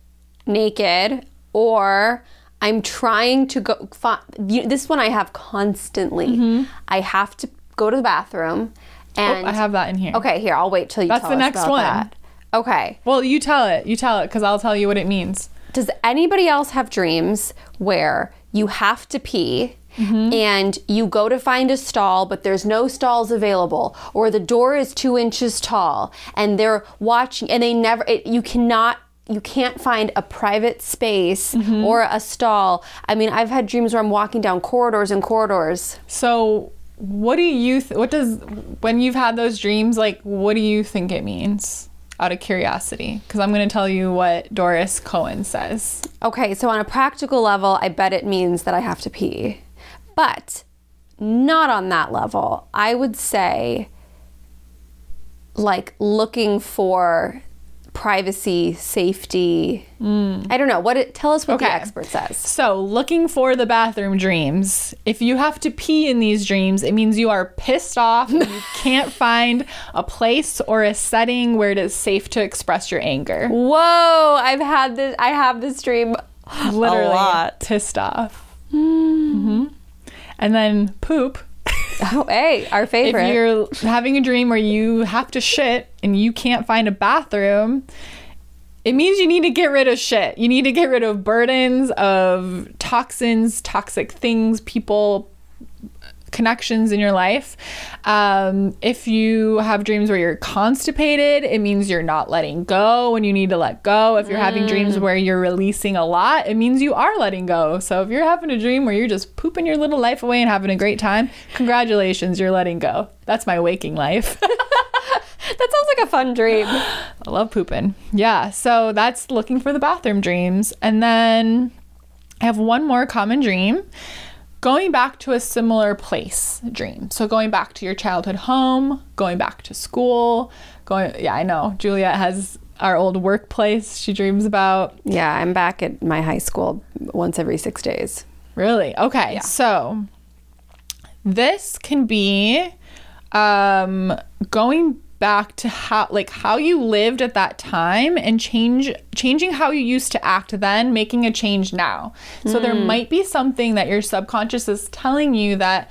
naked or I'm trying to go. Fi- this one I have constantly. Mm-hmm. I have to go to the bathroom. And oh, I have that in here. Okay, here, I'll wait till you That's tell the us next about one. that. Okay. Well, you tell it. You tell it because I'll tell you what it means. Does anybody else have dreams where you have to pee? Mm-hmm. And you go to find a stall, but there's no stalls available, or the door is two inches tall, and they're watching, and they never, it, you cannot, you can't find a private space mm-hmm. or a stall. I mean, I've had dreams where I'm walking down corridors and corridors. So what do you, th- what does, when you've had those dreams, like, what do you think it means? Out of curiosity, because I'm going to tell you what Doris Cohen says. Okay, so on a practical level, I bet it means that I have to pee. But not on that level. I would say, like, looking for privacy, safety. Mm. I don't know. What it, tell us what okay. the expert says. So, looking for the bathroom dreams. If you have to pee in these dreams, it means you are pissed off and you can't find a place or a setting where it is safe to express your anger. Whoa! I've had this. I have this dream literally a lot. Pissed off. Mm. Mm-hmm. And then poop. Oh, hey, our favorite. If you're having a dream where you have to shit and you can't find a bathroom, it means you need to get rid of shit. You need to get rid of burdens, of toxins, toxic things, people, connections in your life. Um, if you have dreams where you're constipated, it means you're not letting go when you need to let go. If you're mm. having dreams where you're releasing a lot, it means you are letting go. So if you're having a dream where you're just pooping your little life away and having a great time, congratulations, you're letting go. That's my waking life. That sounds like a fun dream. I love pooping. Yeah, so that's looking for the bathroom dreams. And then I have one more common dream. Going back to a similar place dream. So going back to your childhood home, going back to school, going, yeah, I know. Juliet has our old workplace she dreams about. Yeah, I'm back at my high school once every six days. Really? Okay. Yeah. So this can be um, going back to how like how you lived at that time and change changing how you used to act then, making a change now. So mm. there might be something that your subconscious is telling you that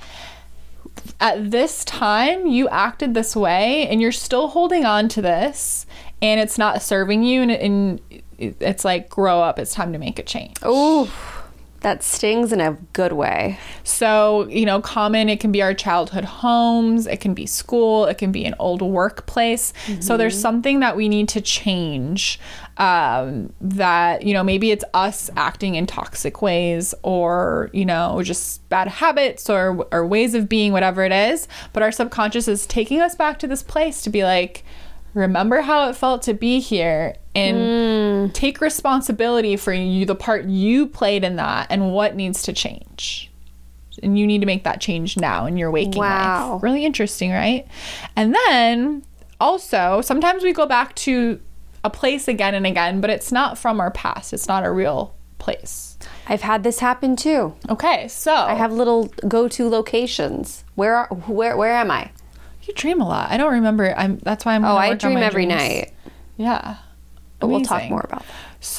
at this time you acted this way and you're still holding on to this and it's not serving you, and, and it's like, grow up, it's time to make a change. Oh, that stings in a good way. So, you know, common, it can be our childhood homes, it can be school, it can be an old workplace. Mm-hmm. So there's something that we need to change, um, that, you know, maybe it's us acting in toxic ways, or, you know, just bad habits or, or ways of being, whatever it is. But our subconscious is taking us back to this place to be like, remember how it felt to be here, and mm. take responsibility for you, the part you played in that, and what needs to change. And you need to make that change now in your waking wow. life. Really interesting, right? And then also, sometimes we go back to a place again and again, but it's not from our past. It's not a real place. I've had this happen too. Okay, so I have little go-to locations. Where are, where where am I? You dream a lot. I don't remember. I'm. That's why I'm. Oh, I dream every dreams. night. Yeah. But we'll talk more about that.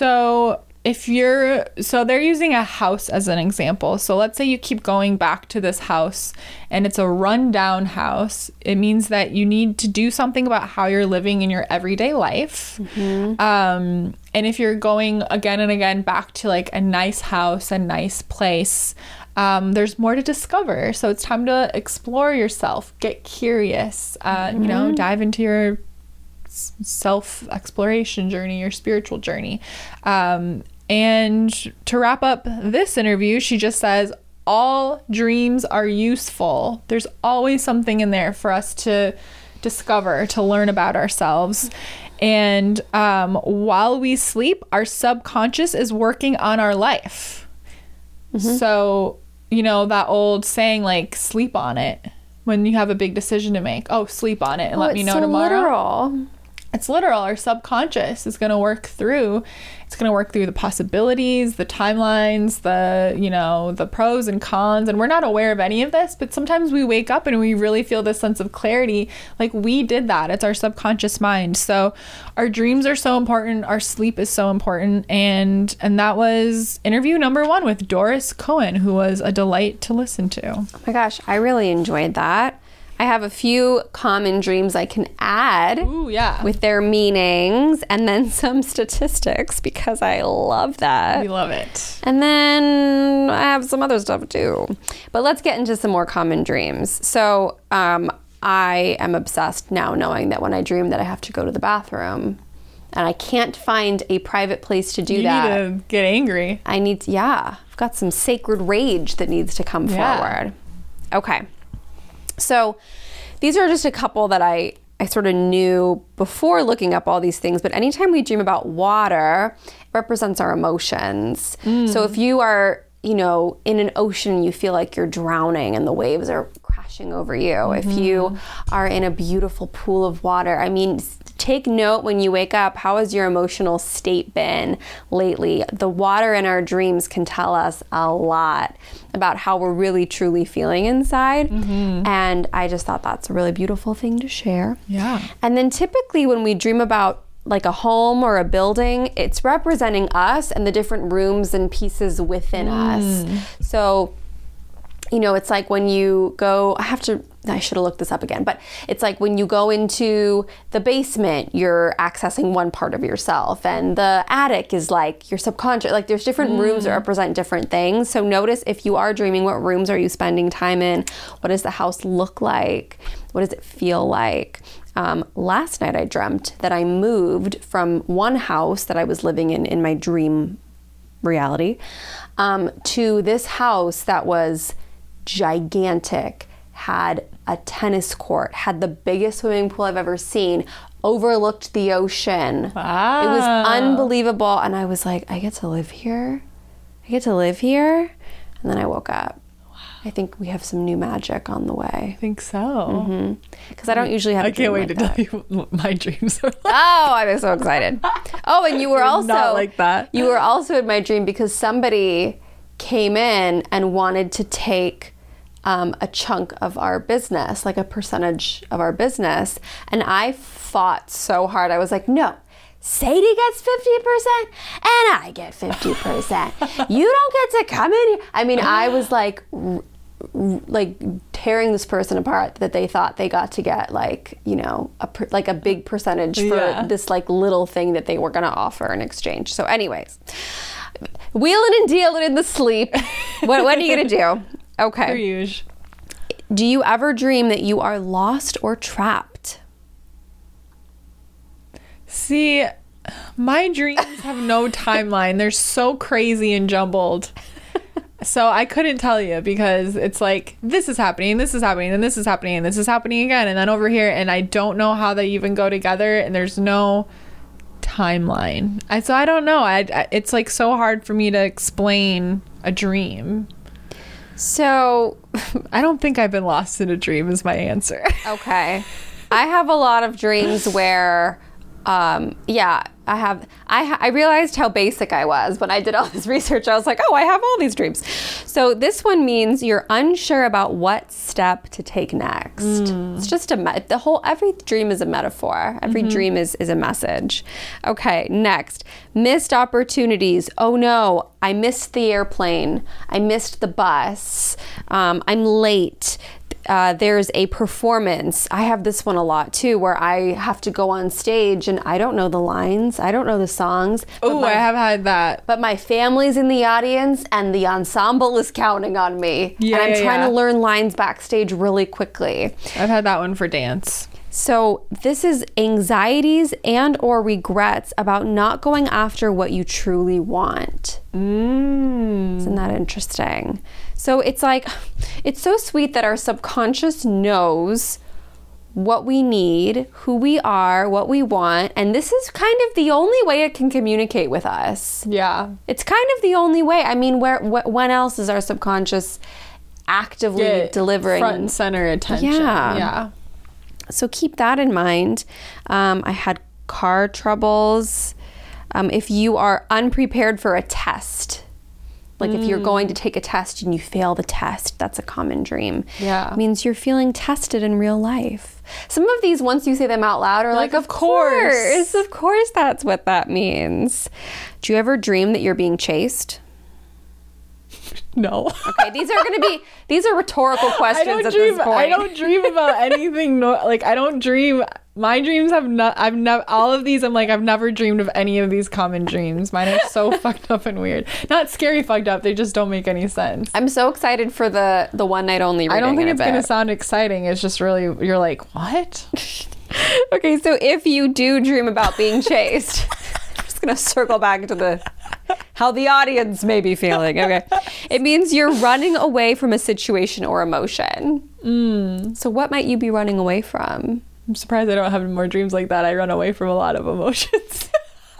So if you're, so they're using a house as an example. So let's say you keep going back to this house and it's a rundown house. It means that you need to do something about how you're living in your everyday life. Mm-hmm. Um, and if you're going again and again back to like a nice house, a nice place, Um, there's more to discover. So it's time to explore yourself, get curious, uh, mm-hmm. you know, dive into your s- self-exploration journey, your spiritual journey. Um, and to wrap up this interview, she just says, all dreams are useful. There's always something in there for us to discover, to learn about ourselves. And um, while we sleep, our subconscious is working on our life. Mm-hmm. So, you know, that old saying, like, sleep on it when you have a big decision to make. Oh, sleep on it and oh, let me know so tomorrow. Literal. It's literal. Our subconscious is going to work through, it's going to work through the possibilities, the timelines, the, you know, the pros and cons. And we're not aware of any of this, but sometimes we wake up and we really feel this sense of clarity. Like, we did that. It's our subconscious mind. So our dreams are so important. Our sleep is so important. And, and that was interview number one with Doris Cohen, who was a delight to listen to. Oh my gosh, I really enjoyed that. I have a few common dreams I can add. Ooh, yeah. With their meanings, and then some statistics, because I love that. We love it. And then I have some other stuff too. But let's get into some more common dreams. So um, I am obsessed now knowing that when I dream that I have to go to the bathroom and I can't find a private place to do you that. You need to get angry. I need to, yeah. I've got some sacred rage that needs to come yeah. forward. Okay. So these are just a couple that I, I sort of knew before looking up all these things, but anytime we dream about water, it represents our emotions. Mm. So if you are, you know, in an ocean and you feel like you're drowning and the waves are crashing over you, mm-hmm. if you are in a beautiful pool of water, I mean, take note when you wake up, how has your emotional state been lately? The water in our dreams can tell us a lot about how we're really truly feeling inside. Mm-hmm. And I just thought that's a really beautiful thing to share. Yeah. And then typically when we dream about like a home or a building, it's representing us and the different rooms and pieces within mm. us. So, you know, it's like when you go, I have to, I should have looked this up again, but it's like when you go into the basement, you're accessing one part of yourself, and the attic is like your subconscious, like there's different mm. rooms that represent different things. So notice if you are dreaming, what rooms are you spending time in? What does the house look like? What does it feel like? Um, last night I dreamt that I moved from one house that I was living in, in my dream reality, um, to this house that was gigantic, had a tennis court, had the biggest swimming pool I've ever seen, overlooked the ocean. Wow. It was unbelievable. And I was like, I get to live here? I get to live here? And then I woke up. Wow. I think we have some new magic on the way. I think so. Because mm-hmm. I don't usually have a I can't wait like to that. tell you what my dreams are like. Oh, I'm so excited. Oh, and you were also not like that. You were also in my dream because somebody came in and wanted to take um, a chunk of our business, like a percentage of our business. And I fought so hard. I was like, no, Sadie gets fifty percent and I get fifty percent. You don't get to come in here. I mean, I was like, r- r- like tearing this person apart that they thought they got to get like, you know, a per- like a big percentage for Yeah. this like little thing that they were going to offer in exchange. So anyways, wheeling and dealing in the sleep. what, what are you going to do? Okay. Per usual. Do you ever dream that you are lost or trapped? See, my dreams have no timeline. They're so crazy and jumbled. So I couldn't tell you because it's like, this is happening, this is happening, and this is happening, and this is happening again, and then over here, and I don't know how they even go together, and there's no timeline. I, so I don't know. I, I, it's like so hard for me to explain a dream. So, I don't think I've been lost in a dream is my answer. okay. I have a lot of dreams where, um, yeah, I have, I, ha- I realized how basic I was when I did all this research. I was like, oh, I have all these dreams. So this one means you're unsure about what step to take next. Mm. It's just a, me- the whole, every dream is a metaphor. Every mm-hmm. dream is, is a message. Okay, next. Missed opportunities. Oh no, I missed the airplane. I missed the bus. Um, I'm late. Uh, there's a performance. I have this one a lot too, where I have to go on stage and I don't know the lines. I don't know the songs. Oh, I have had that. But my family's in the audience and the ensemble is counting on me. Yeah, and I'm yeah, trying yeah. to learn lines backstage really quickly. I've had that one for dance. So this is anxieties and or regrets about not going after what you truly want. Mm. Isn't that interesting? So it's like, it's so sweet that our subconscious knows what we need, who we are, what we want, and this is kind of the only way it can communicate with us. Yeah. It's kind of the only way. I mean, where wh- when else is our subconscious actively Get delivering front and center attention? Yeah. Yeah. So keep that in mind. Um, I had car troubles. Um, if you are unprepared for a test, like mm. if you're going to take a test and you fail the test, that's a common dream. Yeah. It means you're feeling tested in real life. Some of these, once you say them out loud, are like, like of course. course, of course that's what that means. Do you ever dream that you're being chased? No. Okay, these are going to be, these are rhetorical questions I don't at dream, this point. I don't dream about anything. No, like, I don't dream. My dreams have not, I've never, all of these, I'm like, I've never dreamed of any of these common dreams. Mine are so fucked up and weird. Not scary fucked up, they just don't make any sense. I'm so excited for the, the one night only reading. I don't think in it's a bit. going to sound exciting. It's just really, you're like, what? Okay, so if you do dream about being chased, I'm just going to circle back to the how the audience may be feeling. Okay. It means you're running away from a situation or emotion. Mm. So what might you be running away from? I'm surprised I don't have more dreams like that. I run away from a lot of emotions.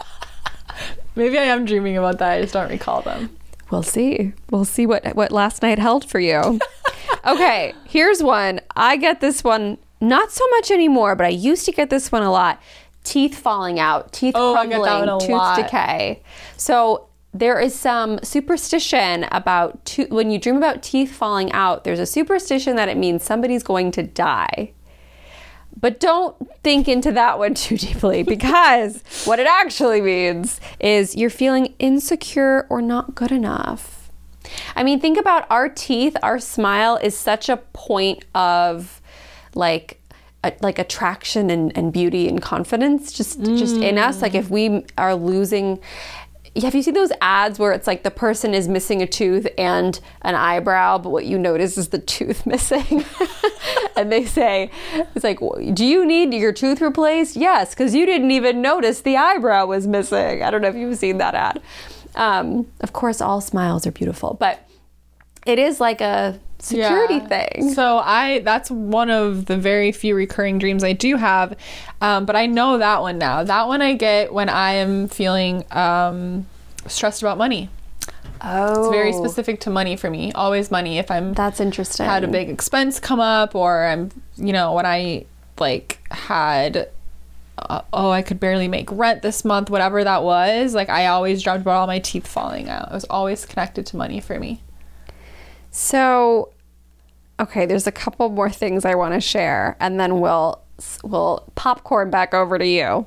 Maybe I am dreaming about that. I just don't recall them. We'll see. We'll see what, what last night held for you. Okay, here's one. I get this one not so much anymore, but I used to get this one a lot. Teeth falling out, teeth oh, crumbling, I get that one a tooth lot. decay. So there is some superstition about to- when you dream about teeth falling out, there's a superstition that it means somebody's going to die. But don't think into that one too deeply, because what it actually means is you're feeling insecure or not good enough. I mean, think about our teeth. Our smile is such a point of like a, like attraction and, and beauty and confidence just mm. just in us. Like if we are losing, have you seen those ads where it's like the person is missing a tooth and an eyebrow, but what you notice is the tooth missing? And they say, it's like, do you need your tooth replaced? Yes, because you didn't even notice the eyebrow was missing. I don't know if you've seen that ad. Um, of course, all smiles are beautiful, but it is like a security yeah. thing. So I, that's one of the very few recurring dreams I do have. Um, but I know that one now. That one I get when I am feeling um, stressed about money. Oh. It's very specific to money for me. Always money. If I'm That's interesting. had a big expense come up, or I'm, you know, when I like had uh, oh, I could barely make rent this month, whatever that was, like I always dreamt about all my teeth falling out. It was always connected to money for me. So Okay, there's a couple more things I want to share, and then we'll we'll popcorn back over to you.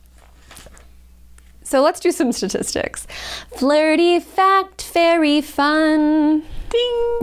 So let's do some statistics. Flirty fact, fairy fun. Ding.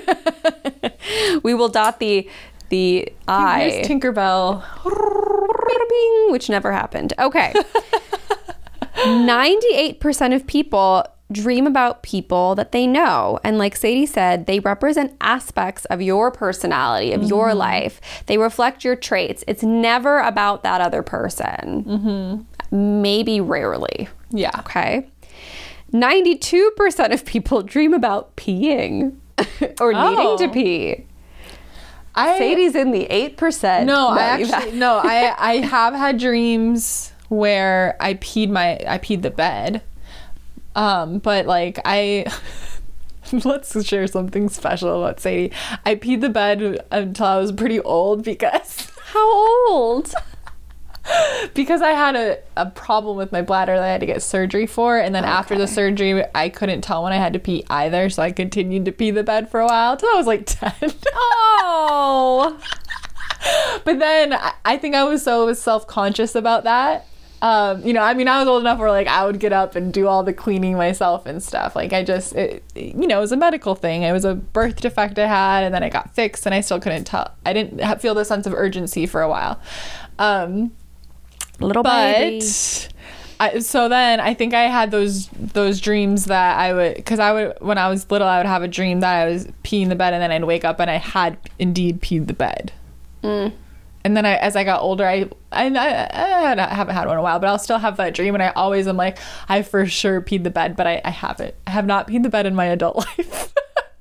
We will dot the the I. Here's Tinkerbell. Bing, which never happened. Okay. ninety-eight percent of people dream about people that they know. And like Sadie said, they represent aspects of your personality, of mm-hmm. your life. They reflect your traits. It's never about that other person. Mm-hmm. Maybe rarely. Yeah. Okay. ninety-two percent of people dream about peeing or oh. needing to pee. I, Sadie's in the eight percent. No, I actually, no, I, I have had dreams where I peed my, I peed the bed. Um, but like I, let's share something special about Sadie. I peed the bed until I was pretty old because. How old? Because I had a, a problem with my bladder that I had to get surgery for. And then okay. after the surgery, I couldn't tell when I had to pee either. So I continued to pee the bed for a while until I was like ten. Oh. But then I, I think I was so self-conscious about that. Um, you know, I mean, I was old enough where like I would get up and do all the cleaning myself and stuff. Like I just, it, you know, it was a medical thing. It was a birth defect I had, and then it got fixed, and I still couldn't tell. I didn't have, feel the sense of urgency for a while. Um, Little but, baby. I, so then I think I had those those dreams that I would, because I would, when I was little, I would have a dream that I was peeing the bed, and then I'd wake up and I had indeed peed the bed. Mm. And then I, as I got older, I, I, I, I haven't had one in a while, but I'll still have that dream. And I always am like, I for sure peed the bed, but I, I haven't. I have not peed the bed in my adult life.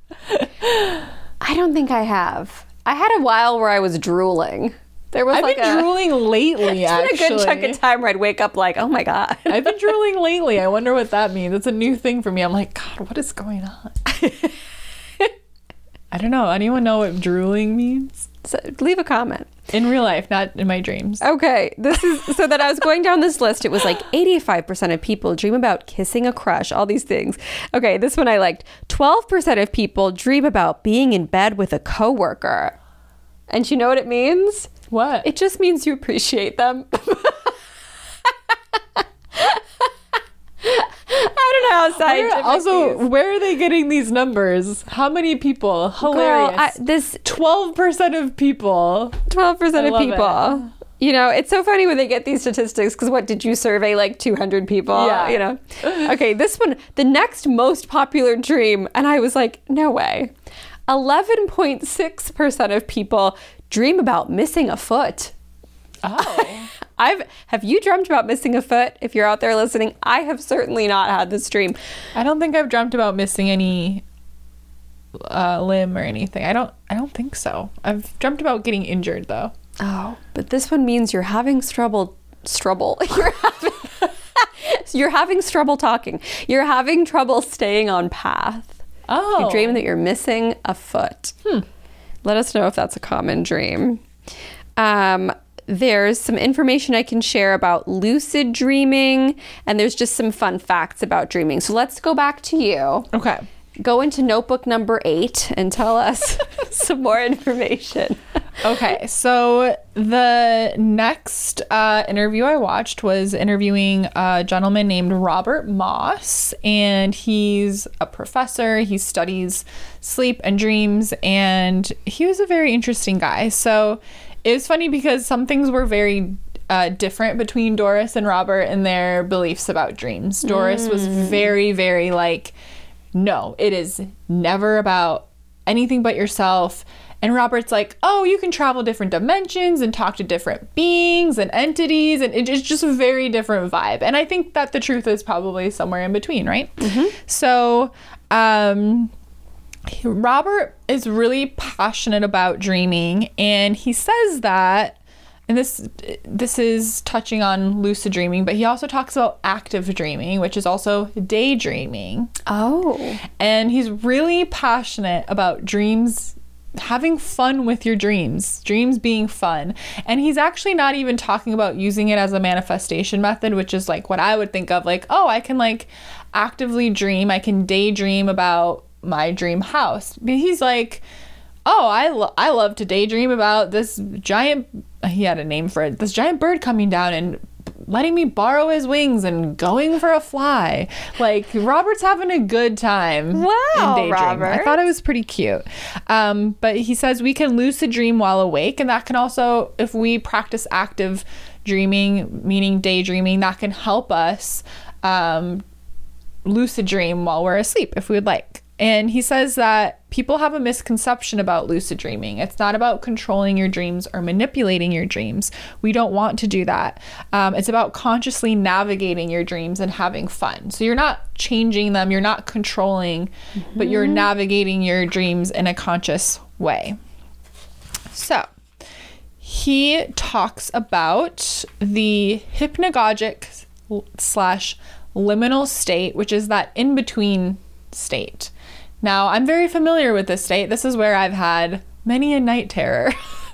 I don't think I have. I had a while where I was drooling. There was I've like been a, drooling lately, it's actually. It's been a good chunk of time where I'd wake up like, oh my God. I've been drooling lately. I wonder what that means. It's a new thing for me. I'm like, God, what is going on? I don't know. Anyone know what drooling means? So leave a comment. In real life, not in my dreams. Okay. This is so that I was going down this list. It was like eighty-five percent of people dream about kissing a crush, all these things. Okay, this one I liked. twelve percent of people dream about being in bed with a coworker. And you know what it means? What? It just means you appreciate them. I don't know how scientific. Also, these. Where are they getting these numbers? How many people? Hilarious. Girl, I, this twelve percent of people. twelve percent of people. It. You know, it's so funny when they get these statistics, because what, did you survey like two hundred people? Yeah. You know? Okay, this one, the next most popular dream, and I was like, no way. eleven point six percent of people dream about missing a foot. Oh. I've have you dreamt about missing a foot? If you're out there listening, I have certainly not had this dream. I don't think I've dreamt about missing any uh, limb or anything. I don't I don't think so. I've dreamt about getting injured though. Oh, but this one means you're having trouble trouble. You're having you're having trouble talking. You're having trouble staying on path. Oh. You're dreaming that you're missing a foot. Hmm. Let us know if that's a common dream. Um There's some information I can share about lucid dreaming, and there's just some fun facts about dreaming. So let's go back to you. Okay. Go into notebook number eight and tell us some more information. Okay, so the next uh, interview I watched was interviewing a gentleman named Robert Moss, and he's a professor. He studies sleep and dreams, and he was a very interesting guy. So it was funny because some things were very uh, different between Doris and Robert in their beliefs about dreams. Doris mm. was very, very like, no, it is never about anything but yourself. And Robert's like, oh, you can travel different dimensions and talk to different beings and entities. And it's just a very different vibe. And I think that the truth is probably somewhere in between, right? Mm-hmm. So, um... Robert is really passionate about dreaming, and he says that, and this this is touching on lucid dreaming, but he also talks about active dreaming, which is also daydreaming. Oh. And he's really passionate about dreams, having fun with your dreams, dreams being fun. And he's actually not even talking about using it as a manifestation method, which is like what I would think of, like, oh, I can like actively dream, I can daydream about my dream house. But he's like, oh, I, lo- I love to daydream about this giant, he had a name for it, this giant bird coming down and letting me borrow his wings and going for a fly. Like, Robert's having a good time. Wow, in daydream. Robert. I thought it was pretty cute. Um, but he says we can lucid dream while awake, and that can also, if we practice active dreaming, meaning daydreaming, that can help us um, lucid dream while we're asleep if we would like. And he says that people have a misconception about lucid dreaming. It's not about controlling your dreams or manipulating your dreams. We don't want to do that. Um, it's about consciously navigating your dreams and having fun. So you're not changing them, you're not controlling, mm-hmm. but you're navigating your dreams in a conscious way. So he talks about the hypnagogic slash liminal state, which is that in-between state. Now, I'm very familiar with this state. This is where I've had many a night terror.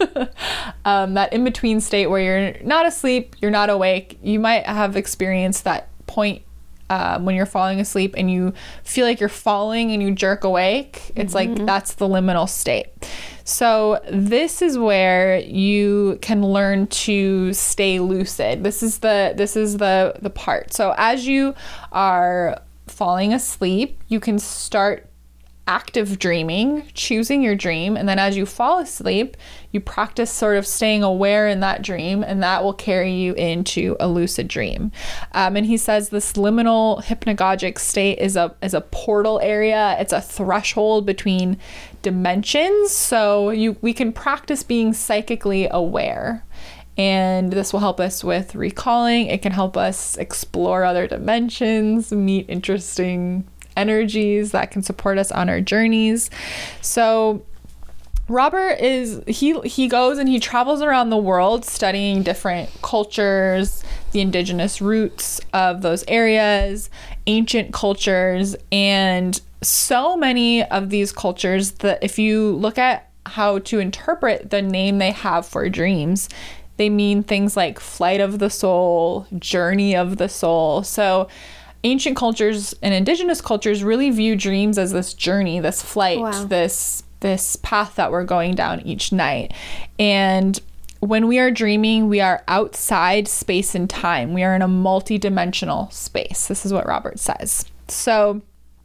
um, that in-between state where you're not asleep, you're not awake. You might have experienced that point um, when you're falling asleep and you feel like you're falling and you jerk awake. It's mm-hmm. like that's the liminal state. So this is where you can learn to stay lucid. This is the this is the the part. So as you are falling asleep, you can start active dreaming, choosing your dream, and then as you fall asleep, you practice sort of staying aware in that dream, and that will carry you into a lucid dream. Um, and he says this liminal hypnagogic state is a is a portal area. It's a threshold between dimensions, so you we can practice being psychically aware. And this will help us with recalling. It can help us explore other dimensions, meet interesting energies that can support us on our journeys. So Robert is, he he goes and he travels around the world studying different cultures, the indigenous roots of those areas, ancient cultures, and so many of these cultures that if you look at how to interpret the name they have for dreams, they mean things like flight of the soul, journey of the soul. So ancient cultures and indigenous cultures really view dreams as this journey, this flight, wow. this this path that we're going down each night. And when we are dreaming, we are outside space and time. We are in a multi-dimensional space. This is what Robert says. So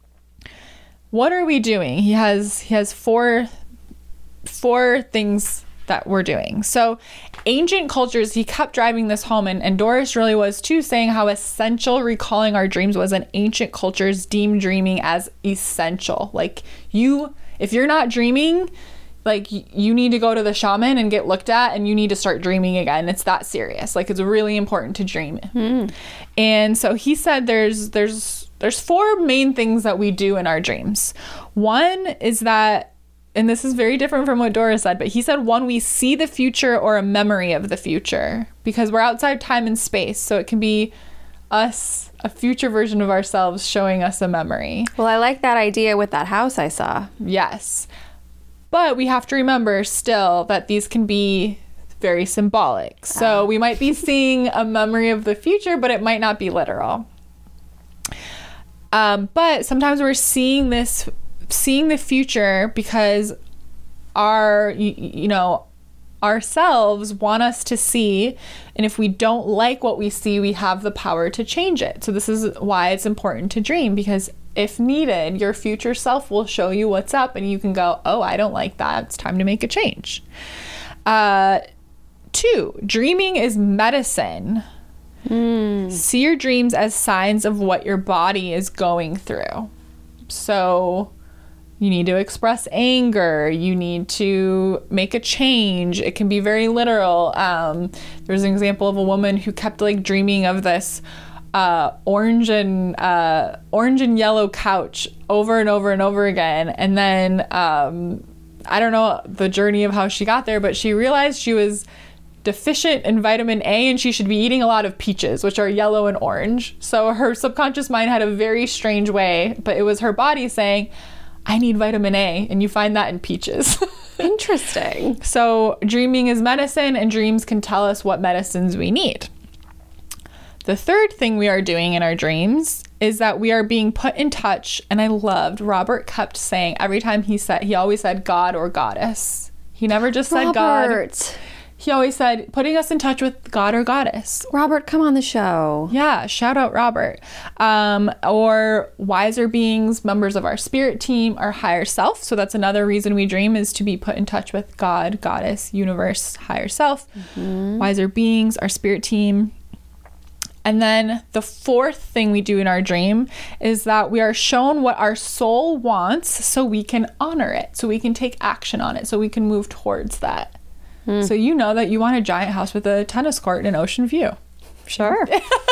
what are we doing? He has he has four four things that we're doing. So ancient cultures, he kept driving this home, and, and Doris really was too, saying how essential recalling our dreams was, and ancient cultures deemed dreaming as essential. Like, you, if you're not dreaming, like, you need to go to the shaman and get looked at, and you need to start dreaming again. It's that serious. Like, it's really important to dream. Mm. And so he said there's there's there's four main things that we do in our dreams. One is that, and this is very different from what Doris said, but he said, one, we see the future or a memory of the future, because we're outside time and space. So it can be us, a future version of ourselves, showing us a memory. Well, I like that idea with that house I saw. Yes. But we have to remember still that these can be very symbolic. So uh. we might be seeing a memory of the future, but it might not be literal. Um, but sometimes we're seeing this seeing the future because our, you, you know, ourselves want us to see, and if we don't like what we see, we have the power to change it. So this is why it's important to dream, because if needed, your future self will show you what's up, and you can go, oh, I don't like that. It's time to make a change. Uh, two, dreaming is medicine. Mm. See your dreams as signs of what your body is going through. So you need to express anger. You need to make a change. It can be very literal. Um, there's an example of a woman who kept like dreaming of this uh, orange and uh, orange and yellow couch over and over and over again. And then um, I don't know the journey of how she got there, but she realized she was deficient in vitamin A and she should be eating a lot of peaches, which are yellow and orange. So her subconscious mind had a very strange way, but it was her body saying, I need vitamin A, and you find that in peaches. Interesting. So dreaming is medicine, and dreams can tell us what medicines we need. The third thing we are doing in our dreams is that we are being put in touch. And I loved, Robert kept saying, every time he said, he always said God or goddess. He never just said Robert. God. He always said, putting us in touch with God or goddess. Robert, come on the show. Yeah, shout out Robert. Um, or wiser beings, members of our spirit team, our higher self. So that's another reason we dream, is to be put in touch with God, goddess, universe, higher self, mm-hmm. wiser beings, our spirit team. And then the fourth thing we do in our dream is that we are shown what our soul wants so we can honor it, so we can take action on it, so we can move towards that. Mm. So you know that you want a giant house with a tennis court and an ocean view. Sure.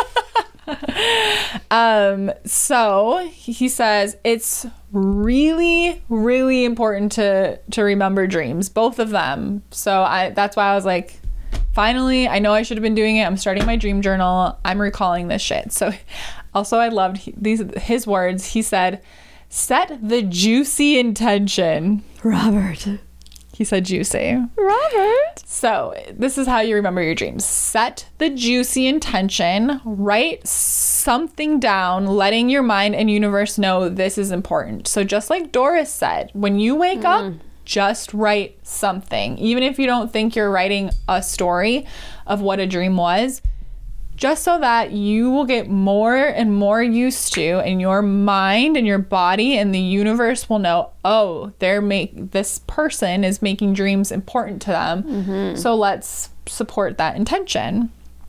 um, so he says it's really, really important to to remember dreams, both of them. So I that's why I was like, finally, I know I should have been doing it. I'm starting my dream journal. I'm recalling this shit. So also I loved these his words. He said, set the juicy intention. Robert. He said juicy. Robert. So this is how you remember your dreams. Set the juicy intention. Write something down, letting your mind and universe know this is important. So just like Doris said, when you wake mm. up, just write something. Even if you don't think you're writing a story of what a dream was, just so that you will get more and more used to, and your mind and your body and the universe will know, oh, they're make this person is making dreams important to them. Mm-hmm. So let's support that intention.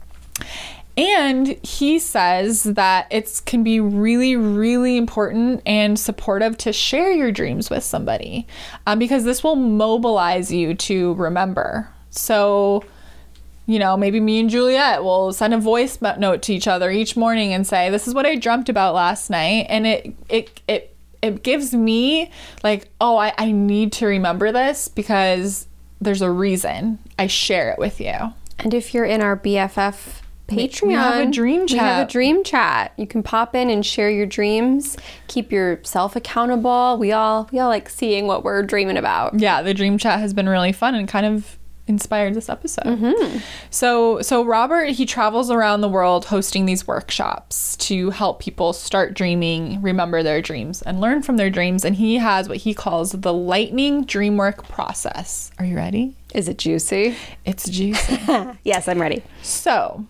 And he says that it can be really, really important and supportive to share your dreams with somebody, um, because this will mobilize you to remember. So, you know, maybe me and Juliet will send a voice note to each other each morning and say, this is what I dreamt about last night. And it it it it gives me like, oh, I, I need to remember this because there's a reason. I share it with you. And if you're in our B F F Patreon, we have a dream chat. We have a dream chat. You can pop in and share your dreams. Keep yourself accountable. We all we all like seeing what we're dreaming about. Yeah, the dream chat has been really fun and kind of inspired this episode. Mm-hmm. So so Robert, he travels around the world hosting these workshops to help people start dreaming, remember their dreams, and learn from their dreams. And he has what he calls the lightning dream work process. Are you ready? Is it juicy? It's juicy. Yes, I'm ready. So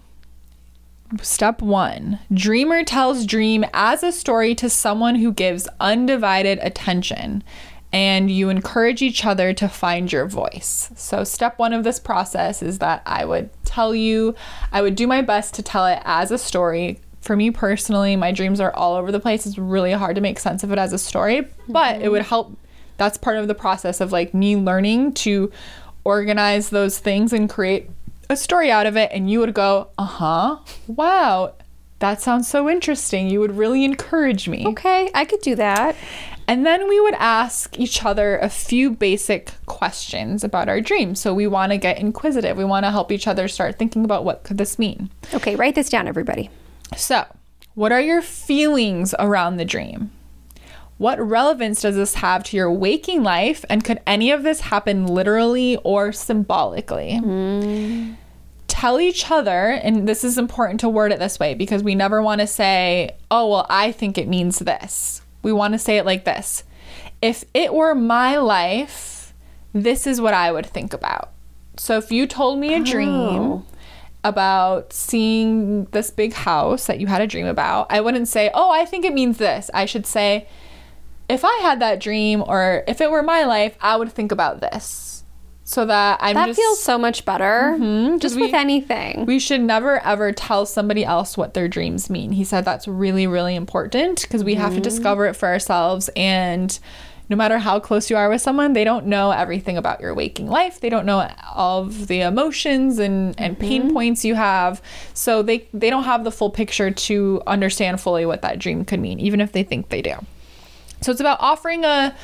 step one, dreamer tells dream as a story to someone who gives undivided attention, and you encourage each other to find your voice. So step one of this process is that I would tell you, I would do my best to tell it as a story. For me personally, my dreams are all over the place. It's really hard to make sense of it as a story, but mm-hmm. it would help. That's part of the process of like me learning to organize those things and create a story out of it. And you would go, uh-huh, wow, that sounds so interesting. You would really encourage me. Okay, I could do that. And then we would ask each other a few basic questions about our dreams. So we want to get inquisitive. We want to help each other start thinking about what could this mean. Okay, write this down, everybody. So, what are your feelings around the dream? What relevance does this have to your waking life? And could any of this happen literally or symbolically? Mm. Tell each other, and this is important to word it this way because we never want to say, oh, well, I think it means this. We want to say it like this. If it were my life, this is what I would think about. So if you told me a dream oh. about seeing this big house that you had a dream about, I wouldn't say, oh, I think it means this. I should say, if I had that dream or if it were my life, I would think about this. So that I'm that just... That feels so much better. Mm-hmm, just we, with anything. We should never, ever tell somebody else what their dreams mean. He said that's really, really important because we mm-hmm. have to discover it for ourselves. And no matter how close you are with someone, they don't know everything about your waking life. They don't know all of the emotions and, and mm-hmm. pain points you have. So they, they don't have the full picture to understand fully what that dream could mean, even if they think they do. So it's about offering a...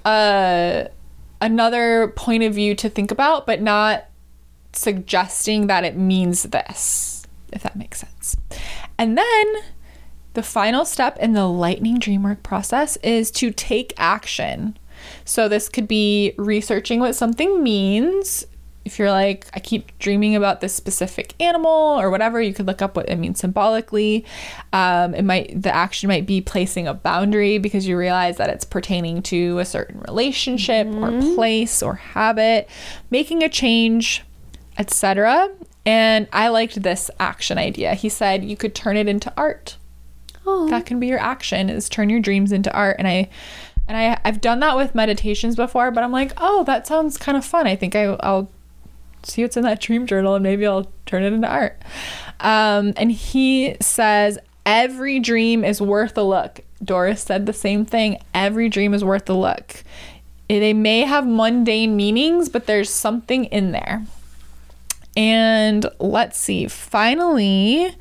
a another point of view to think about, but not suggesting that it means this, if that makes sense. And then the final step in the lightning dream work process is to take action. So this could be researching what something means, if you're like, I keep dreaming about this specific animal or whatever, you could look up what it means symbolically. Um, it might, the action might be placing a boundary because you realize that it's pertaining to a certain relationship mm-hmm. or place or habit, making a change, et cetera. And I liked this action idea. He said you could turn it into art. Oh. That can be your action, is turn your dreams into art. And I and I I've done that with meditations before, but I'm like, oh, that sounds kind of fun. I think I, I'll see what's in that dream journal and maybe I'll turn it into art. Um, and he says every dream is worth a look. Doris said the same thing. Every dream is worth a look. They may have mundane meanings, but there's something in there. And let's see. Finally,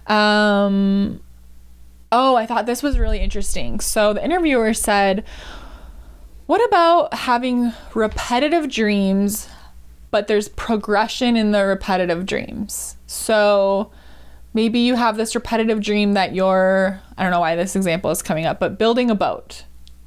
um, oh, I thought this was really interesting. So the interviewer said, what about having repetitive dreams, but there's progression in the repetitive dreams? So maybe you have this repetitive dream that you're, I don't know why this example is coming up, but building a boat.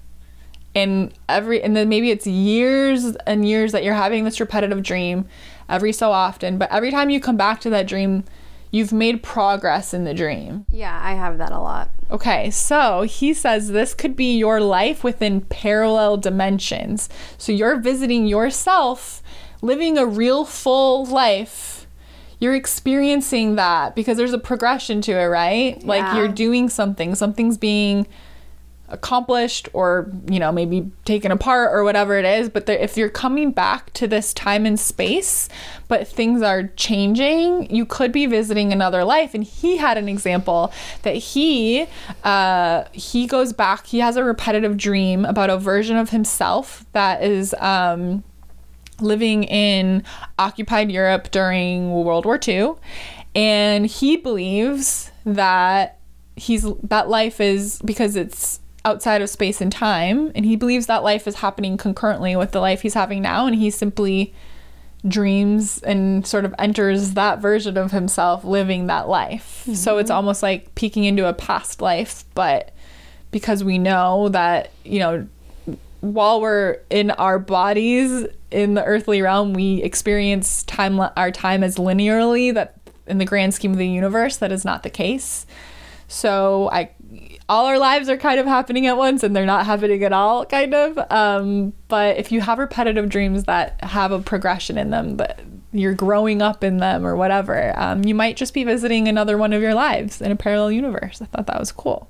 And every, and then maybe it's years and years that you're having this repetitive dream every so often, but every time you come back to that dream, you've made progress in the dream. Yeah, I have that a lot. Okay, so he says this could be your life within parallel dimensions. So you're visiting yourself, living a real full life. You're experiencing that because there's a progression to it, right? Yeah. Like you're doing something, something's being accomplished or, you know, maybe taken apart or whatever it is. But there, if you're coming back to this time and space, but things are changing, you could be visiting another life. And he had an example that he, uh, he goes back, he has a repetitive dream about a version of himself that is, um, living in occupied Europe during World War Two. And he believes that he's, that life is, because it's outside of space and time, and he believes that life is happening concurrently with the life he's having now, and he simply dreams and sort of enters that version of himself living that life. Mm-hmm. So it's almost like peeking into a past life, but because we know that, you know, while we're in our bodies in the earthly realm, we experience time our time as linearly, that in the grand scheme of the universe, that is not the case. So I all our lives are kind of happening at once, and they're not happening at all, kind of. Um, but if you have repetitive dreams that have a progression in them, that you're growing up in them or whatever, um, you might just be visiting another one of your lives in a parallel universe. I thought that was cool.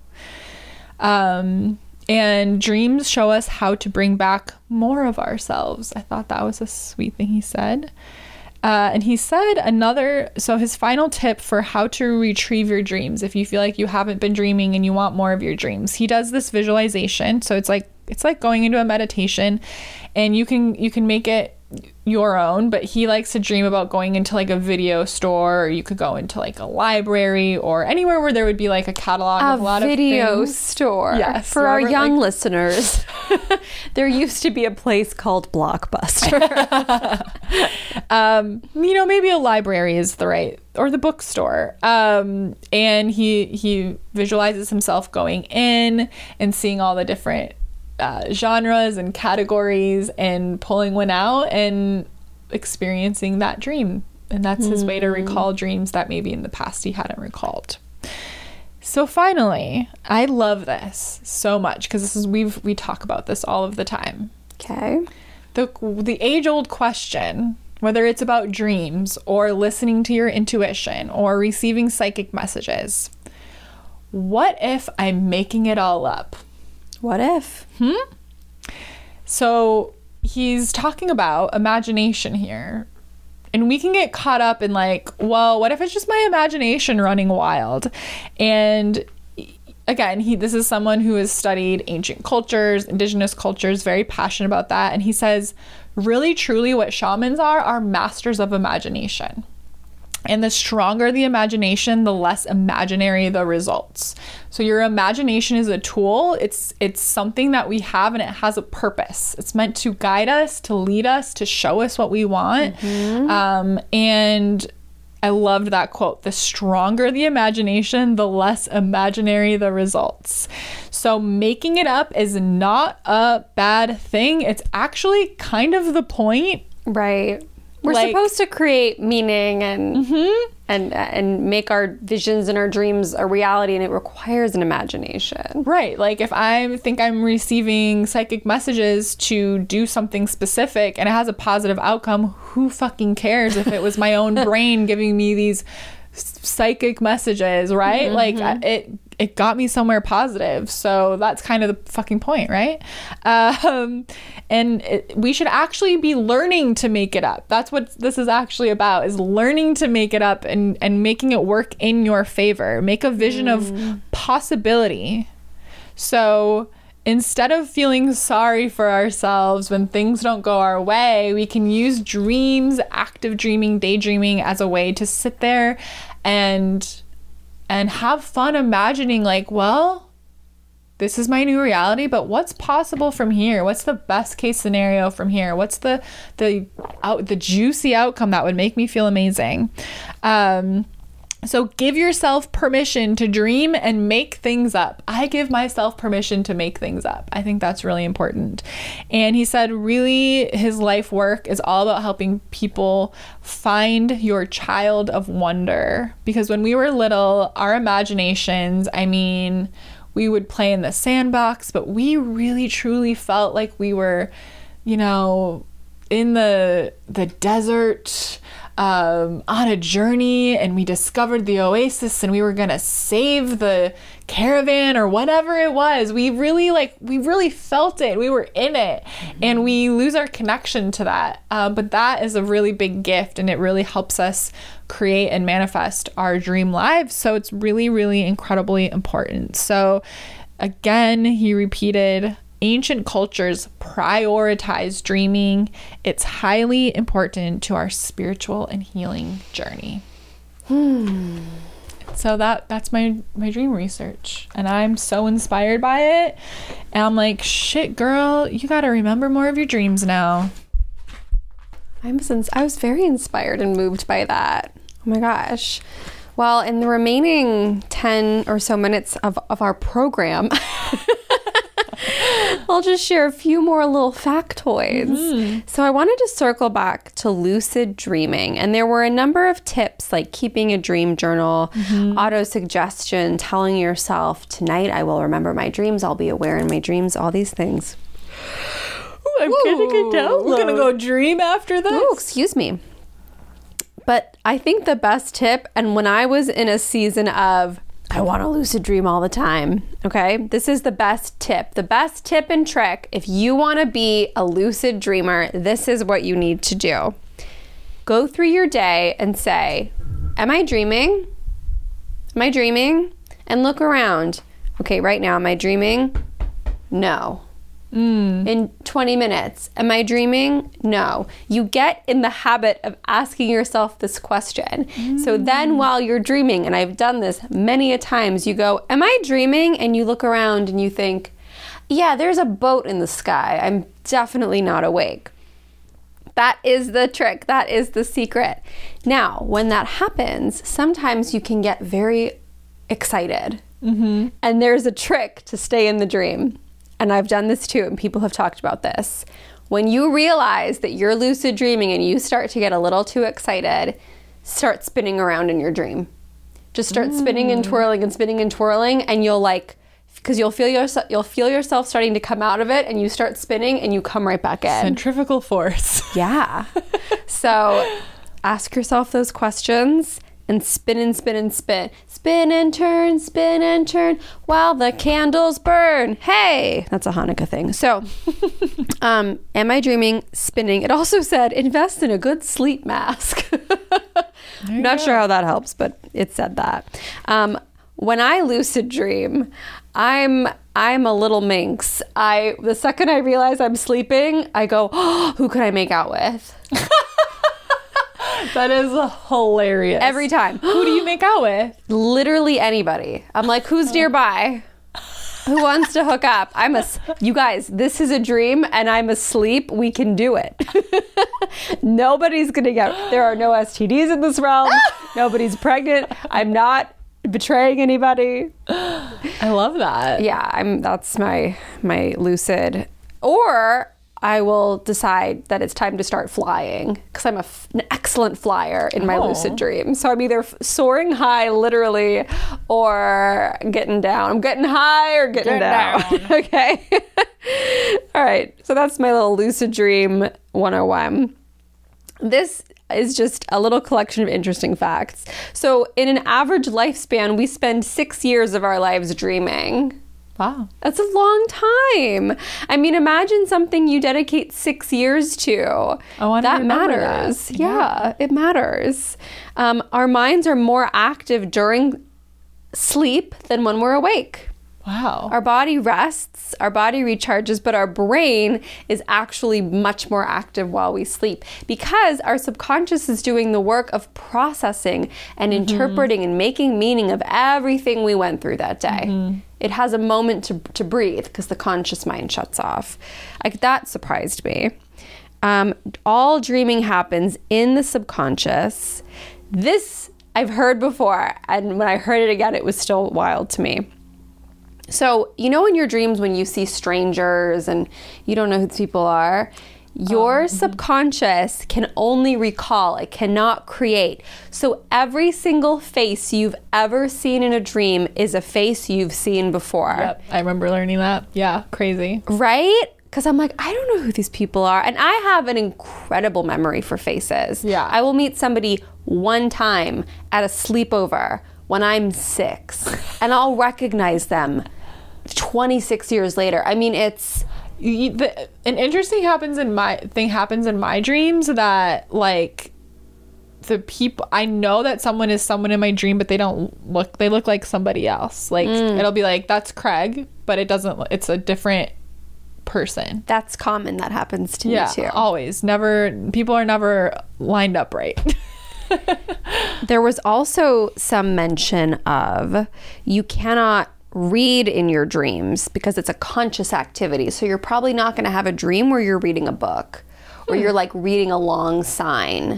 Um, and dreams show us how to bring back more of ourselves. I thought that was a sweet thing he said. Uh, and he said another, so his final tip for how to retrieve your dreams, if you feel like you haven't been dreaming and you want more of your dreams, he does this visualization. So it's like, it's like going into a meditation, and you can, you can make it your own, but he likes to dream about going into like a video store, or you could go into like a library or anywhere where there would be like a catalog a of a lot of video things. store. Yes. For our Robert, young like, listeners, there used to be a place called Blockbuster. um, you know, maybe a library is the right, or the bookstore. Um, and he, he visualizes himself going in and seeing all the different Uh, genres and categories and pulling one out and experiencing that dream. And that's mm. his way to recall dreams that maybe in the past he hadn't recalled. So finally, I love this so much because this is we've we talk about this all of the time. Okay. The the age-old question, whether it's about dreams or listening to your intuition or receiving psychic messages, what if I'm making it all up? What if? Hmm? So he's talking about imagination here. And we can get caught up in like, well, what if it's just my imagination running wild? And again, he this is someone who has studied ancient cultures, indigenous cultures, very passionate about that. And he says, really, truly what shamans are, are masters of imagination. And the stronger the imagination, the less imaginary the results. So your imagination is a tool. It's it's something that we have, and it has a purpose. It's meant to guide us, to lead us, to show us what we want. Mm-hmm. Um, and I loved that quote. The stronger the imagination, the less imaginary the results. So making it up is not a bad thing. It's actually kind of the point. Right. We're Like- supposed to create meaning and Mm-hmm. and and make our visions and our dreams a reality, and it requires an imagination. Right. Like if I think I'm receiving psychic messages to do something specific and it has a positive outcome, who fucking cares if it was my own brain giving me these s- psychic messages, right? Mm-hmm. Like I- it it got me somewhere positive. So that's kind of the fucking point, right? Um, and it, we should actually be learning to make it up. That's what this is actually about, is learning to make it up and, and making it work in your favor. Make a vision mm. of possibility. So instead of feeling sorry for ourselves when things don't go our way, we can use dreams, active dreaming, daydreaming as a way to sit there and and have fun imagining, like, well, this is my new reality, but what's possible from here? What's the best case scenario from here? What's the the out the juicy outcome that would make me feel amazing? Um, so give yourself permission to dream and make things up. I give myself permission to make things up. I think that's really important. And he said really his life work is all about helping people find your child of wonder. Because when we were little, our imaginations, I mean, we would play in the sandbox, but we really truly felt like we were, you know, in the the desert, um, on a journey, and we discovered the oasis and we were gonna save the caravan or whatever it was. We really like, we really felt it. We were in it, mm-hmm. and we lose our connection to that. Uh, but that is a really big gift, and it really helps us create and manifest our dream lives. So it's really, really incredibly important. So again, he repeated, ancient cultures prioritize dreaming. It's highly important to our spiritual and healing journey. Hmm. So that that's my my dream research, and I'm so inspired by it. And I'm like, shit, girl, you got to remember more of your dreams now. I'm since I was very inspired and moved by that. Oh my gosh. Well, in the remaining ten or so minutes of, of our program, I'll just share a few more little factoids. Mm-hmm. So I wanted to circle back to lucid dreaming. And there were a number of tips, like keeping a dream journal, mm-hmm. auto-suggestion, telling yourself, tonight I will remember my dreams, I'll be aware in my dreams, all these things. Ooh, I'm getting a download. We're going to go dream after this? Oh, excuse me. But I think the best tip, and when I was in a season of, I want to lucid dream all the time, okay? This is the best tip. The best tip and trick, if you want to be a lucid dreamer, this is what you need to do. Go through your day and say, am I dreaming? Am I dreaming? And look around. Okay, right now, am I dreaming? No. Mm. In twenty minutes, am I dreaming? No. You get in the habit of asking yourself this question. Mm. So then while you're dreaming, and I've done this many a times, you go, am I dreaming? And you look around and you think, yeah, there's a boat in the sky. I'm definitely not awake. That is the trick. That is the secret. Now, when that happens, sometimes you can get very excited. Mm-hmm. And there's a trick to stay in the dream. And I've done this too, and people have talked about this. When you realize that you're lucid dreaming and you start to get a little too excited, start spinning around in your dream. Just start mm. spinning and twirling and spinning and twirling, and you'll like, because you'll feel yourself, you'll feel yourself starting to come out of it, and you start spinning and you come right back in. Centrifugal force. Yeah. So ask yourself those questions. And spin and spin and spin. Spin and turn, spin and turn while the candles burn. Hey! That's a Hanukkah thing. So, um, am I dreaming? Spinning. It also said, invest in a good sleep mask. I'm not go. sure how that helps, but it said that. Um, when I lucid dream, I'm I'm a little minx. I the second I realize I'm sleeping, I go, oh, who could I make out with? That is hilarious. Every time. Who do you make out with? Literally anybody. I'm like, who's nearby? Who wants to hook up? I'm a, you guys, this is a dream and I'm asleep. We can do it. Nobody's going to get, there are no S T Ds in this realm. Nobody's pregnant. I'm not betraying anybody. I love that. Yeah, I'm, that's my, my lucid. Or I will decide that it's time to start flying because I'm a f- an excellent flyer in my Oh. lucid dreams. So I'm either f- soaring high, literally, or getting down. I'm getting high or getting Getting down. down. Okay. All right. So that's my little lucid dream one oh one. This is just a little collection of interesting facts. So in an average lifespan, we spend six years of our lives dreaming. Wow. That's a long time. I mean, imagine something you dedicate six years to. I wanna that remember matters. that. Yeah. Yeah. It matters. Um, our minds are more active during sleep than when we're awake. Wow. Our body rests, our body recharges, but our brain is actually much more active while we sleep because our subconscious is doing the work of processing and Mm-hmm. interpreting and making meaning of everything we went through that day. Mm-hmm. It has a moment to, to breathe because the conscious mind shuts off. Like, that surprised me. Um, all dreaming happens in the subconscious. This I've heard before, and when I heard it again, it was still wild to me. So, you know, in your dreams, when you see strangers and you don't know who these people are, your Oh, mm-hmm. subconscious can only recall, it cannot create. So every single face you've ever seen in a dream is a face you've seen before. Yep. I remember learning that. Yeah. Crazy. Right? Because I'm like, I don't know who these people are. And I have an incredible memory for faces. Yeah. I will meet somebody one time at a sleepover when I'm six, and I'll recognize them twenty-six years later. I mean, it's... You, the, an interesting happens in my thing happens in my dreams that like the people I know that someone is someone in my dream, but they don't look they look like somebody else. Like it'll be like, that's Craig, but it doesn't. It's a different person. That's common. That happens to Yeah, me too. always. Never. People are never lined up right. There was also some mention of you cannot read in your dreams because it's a conscious activity. So you're probably not going to have a dream where you're reading a book or you're like reading a long sign.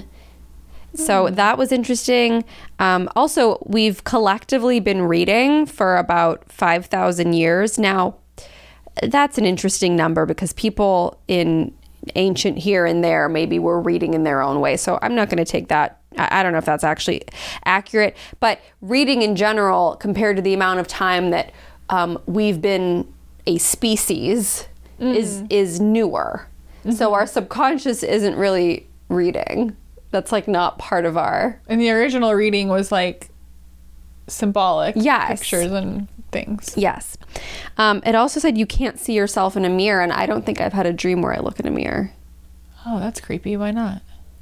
So that was interesting. Um, also, we've collectively been reading for about five thousand years. Now, that's an interesting number because people in ancient here and there maybe were reading in their own way. So I'm not going to take that. I don't know if that's actually accurate, but reading in general compared to the amount of time that um, we've been a species mm. is is newer. Mm-hmm. So our subconscious isn't really reading. That's like not part of our... And the original reading was like symbolic yes. pictures and things. Yes. Um, it also said you can't see yourself in a mirror, and I don't think I've had a dream where I look in a mirror. Oh, that's creepy. Why not?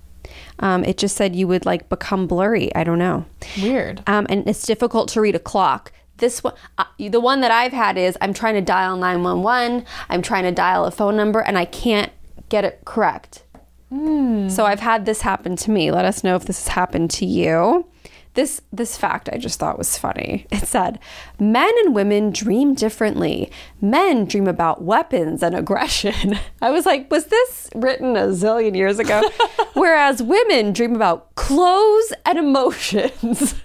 Um, it just said you would like become blurry. I don't know. Weird. Um, and it's difficult to read a clock. This one, uh, the one that I've had is I'm trying to dial nine one one. I'm trying to dial a phone number and I can't get it correct. Mm. So I've had this happen to me. Let us know if this has happened to you. This this fact I just thought was funny. It said, men and women dream differently. Men dream about weapons and aggression. I was like, was this written a zillion years ago? Whereas women dream about clothes and emotions.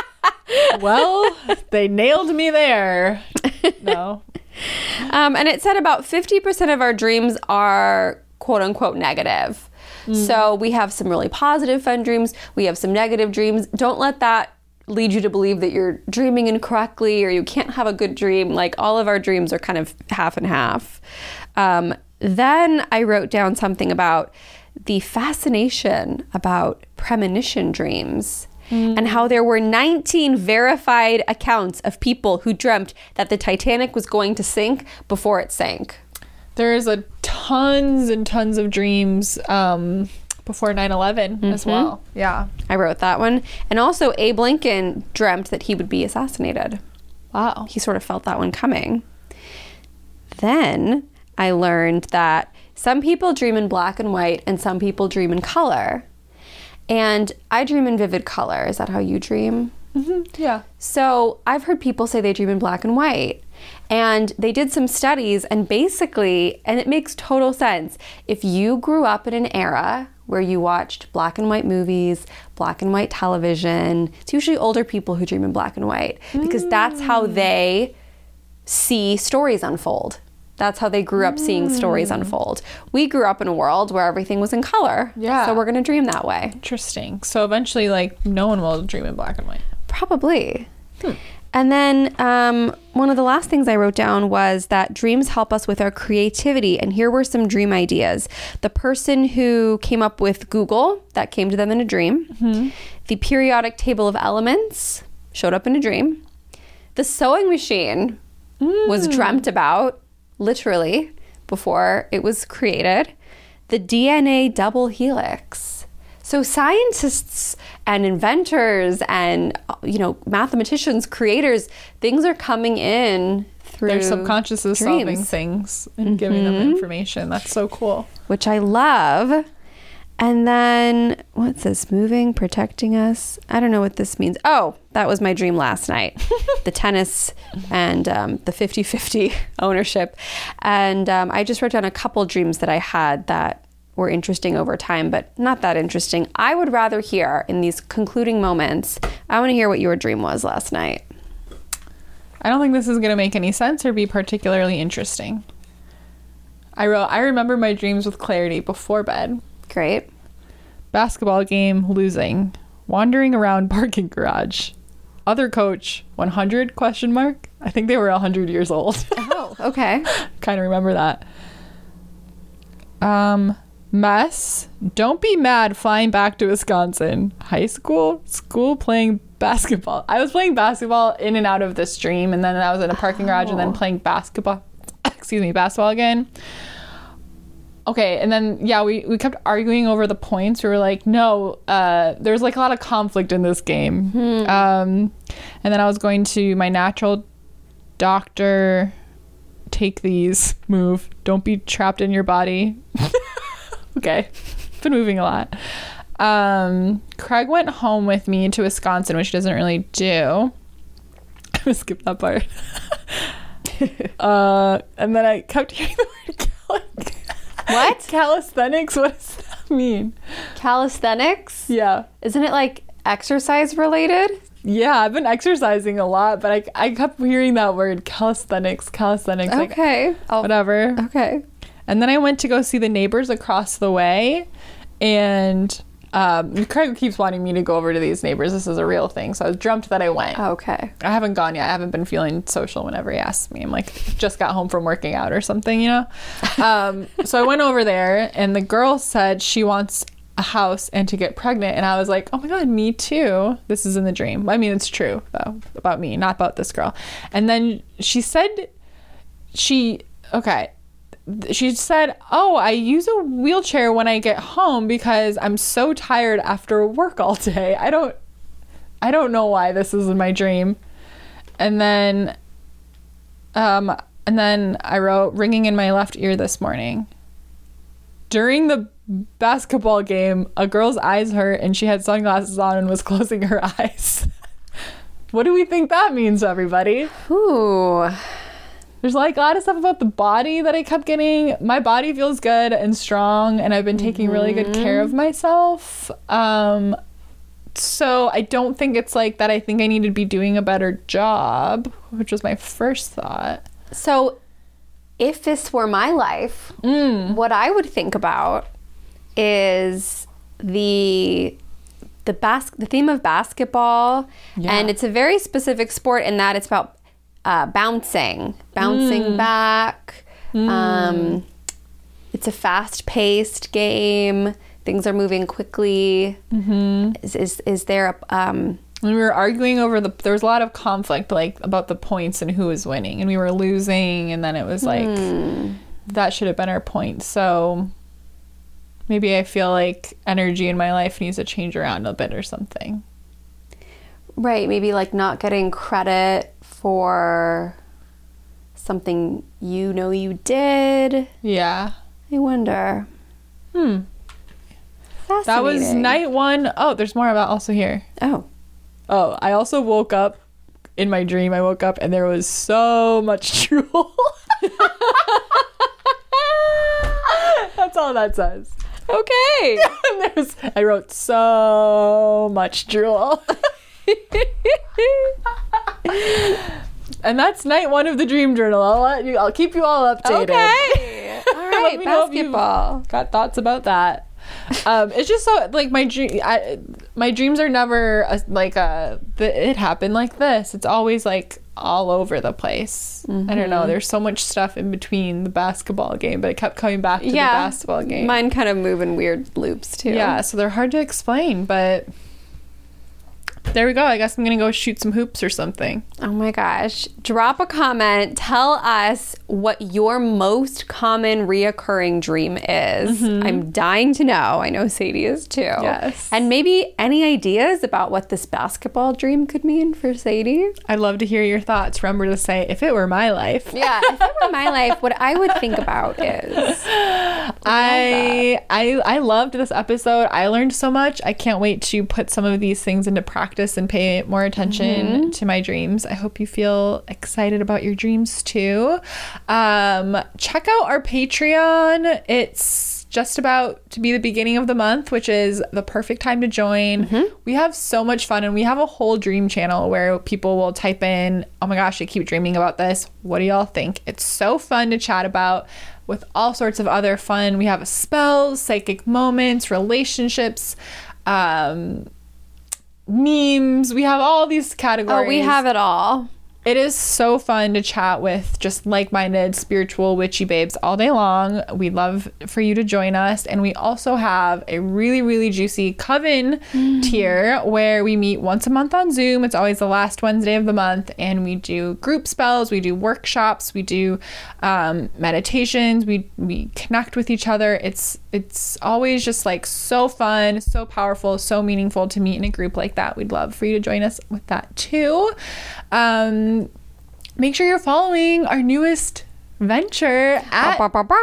Well, they nailed me there. No. Um, and it said about fifty percent of our dreams are quote unquote negative. Mm. So we have some really positive, fun dreams. We have some negative dreams. Don't let that lead you to believe that you're dreaming incorrectly or you can't have a good dream. Like all of our dreams are kind of half and half. Um, then I wrote down something about the fascination about premonition dreams. Mm. And how there were nineteen verified accounts of people who dreamt that the Titanic was going to sink before it sank. There's a tons and tons of dreams um, before nine eleven mm-hmm. as well. Yeah. I wrote that one. And also Abe Lincoln dreamt that he would be assassinated. Wow. He sort of felt that one coming. Then I learned that some people dream in black and white and some people dream in color. And I dream in vivid color. Is that how you dream? Mm-hmm. Yeah. So I've heard people say they dream in black and white. And they did some studies and basically, and it makes total sense, if you grew up in an era where you watched black and white movies, black and white television, it's usually older people who dream in black and white because mm. that's how they see stories unfold. That's how they grew up seeing stories unfold. We grew up in a world where everything was in color. Yeah. So we're going to dream that way. Interesting. So eventually, like, no one will dream in black and white. Probably. Hmm. And then um, one of the last things I wrote down was that dreams help us with our creativity. And here were some dream ideas. The person who came up with Google, that came to them in a dream. Mm-hmm. The periodic table of elements showed up in a dream. The sewing machine mm. was dreamt about, literally, before it was created. The D N A double helix. So scientists and inventors and, you know, mathematicians, creators, things are coming in through their subconscious is dreams. Solving things and mm-hmm. giving them information. That's so cool. Which I love. And then, what's this? Moving, protecting us. I don't know what this means. Oh, that was my dream last night. The tennis and um, the fifty-fifty ownership. And um, I just wrote down a couple dreams that I had that were interesting over time, but not that interesting. I would rather hear in these concluding moments, I want to hear what your dream was last night. I don't think this is going to make any sense or be particularly interesting. I wrote, I remember my dreams with clarity before bed. Great. Basketball game, losing. Wandering around parking garage. Other coach, one hundred question mark. I think they were one hundred years old. Oh, okay. Kind of remember that. Um, mess. Don't be mad flying back to Wisconsin. High school, school playing basketball. I was playing basketball in and out of this dream, and then I was in a parking garage and then playing basketball. Excuse me, basketball again. Okay, and then, yeah, we, we kept arguing over the points. We were like, no, uh, there's like a lot of conflict in this game. Hmm. Um, and then I was going to my natural doctor, take these, move, don't be trapped in your body. Okay, been moving a lot. Um, Craig went home with me to Wisconsin, which he doesn't really do. I'm gonna skip that part. uh, and then I kept hearing the word calisthenics. What? Calisthenics? What does that mean? Calisthenics? Yeah. Isn't it like exercise related? Yeah, I've been exercising a lot, but I, I kept hearing that word, calisthenics, calisthenics. Okay. Like, oh, whatever. Okay. And then I went to go see the neighbors across the way, and um, Craig keeps wanting me to go over to these neighbors. This is a real thing, so I was dreamt that I went. Okay. I haven't gone yet. I haven't been feeling social whenever he asks me. I'm like, just got home from working out or something, you know? Um, so I went over there, and the girl said she wants a house and to get pregnant, and I was like, oh my god, me too. This is in the dream. I mean, it's true though, about me, not about this girl. And then she said she okay she said, oh, I use a wheelchair when I get home because I'm so tired after work all day. I don't I don't know why this is in my dream. And then um and then I wrote, ringing in my left ear this morning. During the basketball game, a girl's eyes hurt and she had sunglasses on and was closing her eyes. What do we think that means, everybody? Ooh. There's like a lot of stuff about the body that I kept getting. My body feels good and strong, and I've been taking mm-hmm. really good care of myself. Um, so I don't think it's like that I think I need to be doing a better job, which was my first thought. So if this were my life, mm. what I would think about is the the bas- the theme of basketball, yeah. and it's a very specific sport in that it's about uh, bouncing, bouncing mm. back. Mm. Um, it's a fast-paced game. Things are moving quickly. Mm-hmm. Is, is is there a um? We were arguing over the. There was a lot of conflict, like about the points and who was winning, and we were losing, and then it was like mm. that should have been our point. So maybe I feel like energy in my life needs to change around a bit or something. Right, maybe like not getting credit for something you know you did. Yeah. I wonder. Hmm. Fascinating. That was night one. Oh, there's more about also here. Oh. Oh, I also woke up in my dream. I woke up and there was so much drool. That's all that says. Okay. And there's, I wrote so much drool. And that's night one of the dream journal. I'll let you, I'll keep you all updated. Okay. All Let right. me know if you've Basketball. got thoughts about that. Um, it's just so like my dream. I, my dreams are never a, like a. The, it happened like this. It's always like all over the place. Mm-hmm. I don't know. There's so much stuff in between the basketball game, but it kept coming back to Yeah. the basketball game. Mine kind of move in weird loops too. Yeah, so they're hard to explain, but there we go. I guess I'm gonna go shoot some hoops or something. Oh my gosh. Drop a comment. Tell us what your most common reoccurring dream is. I'm dying to know. I know Sadie is too. Yes. And maybe any ideas about what this basketball dream could mean for Sadie? I'd love to hear your thoughts. Remember to say, if it were my life. Yeah, if it were my life, what I would think about is I I I loved this episode. I learned so much. I can't wait to put some of these things into practice and pay more attention Mm-hmm. to my dreams. I hope you feel excited about your dreams too. Um, check out our Patreon. It's just about to be the beginning of the month, which is the perfect time to join. Mm-hmm. We have so much fun, and we have a whole dream channel where people will type in, oh my gosh, I keep dreaming about this. What do y'all think? It's so fun to chat about with all sorts of other fun. We have spells, psychic moments, relationships, um, memes. We have all these categories. Oh, we have it all. It is so fun to chat with just like-minded spiritual witchy babes all day long. We'd love for you to join us. And we also have a really, really juicy coven mm. tier where we meet once a month on Zoom. It's always the last Wednesday of the month. And we do group spells. We do workshops. We do um, meditations. We we connect with each other. It's it's always just like so fun, so powerful, so meaningful to meet in a group like that. We'd love for you to join us with that too. Um, make sure you're following our newest venture at,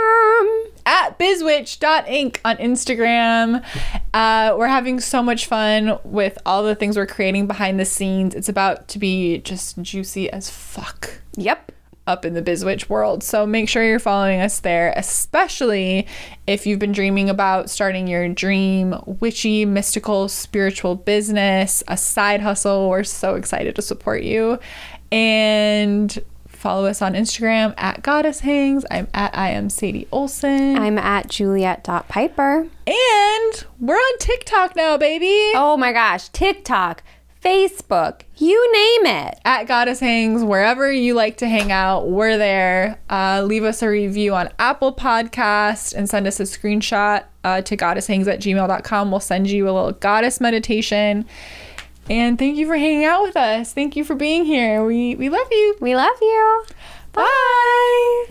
at bizwitch dot inc on Instagram. Uh, we're having so much fun with all the things we're creating behind the scenes. It's about to be just juicy as fuck. Yep. Up in the Bizwitch world. So make sure you're following us there, especially if you've been dreaming about starting your dream witchy, mystical, spiritual business, a side hustle. We're so excited to support you. And follow us on Instagram at Goddess Hangs. I'm at I am Sadie Olson. I'm at Juliet dot Piper. And we're on TikTok now, baby. Oh my gosh. TikTok, Facebook, you name it. At Goddess Hangs, wherever you like to hang out, we're there. Uh, leave us a review on Apple Podcast and send us a screenshot uh, to goddesshangs at gmail dot com. We'll send you a little goddess meditation. And thank you for hanging out with us. Thank you for being here. We, we love you. We love you. Bye.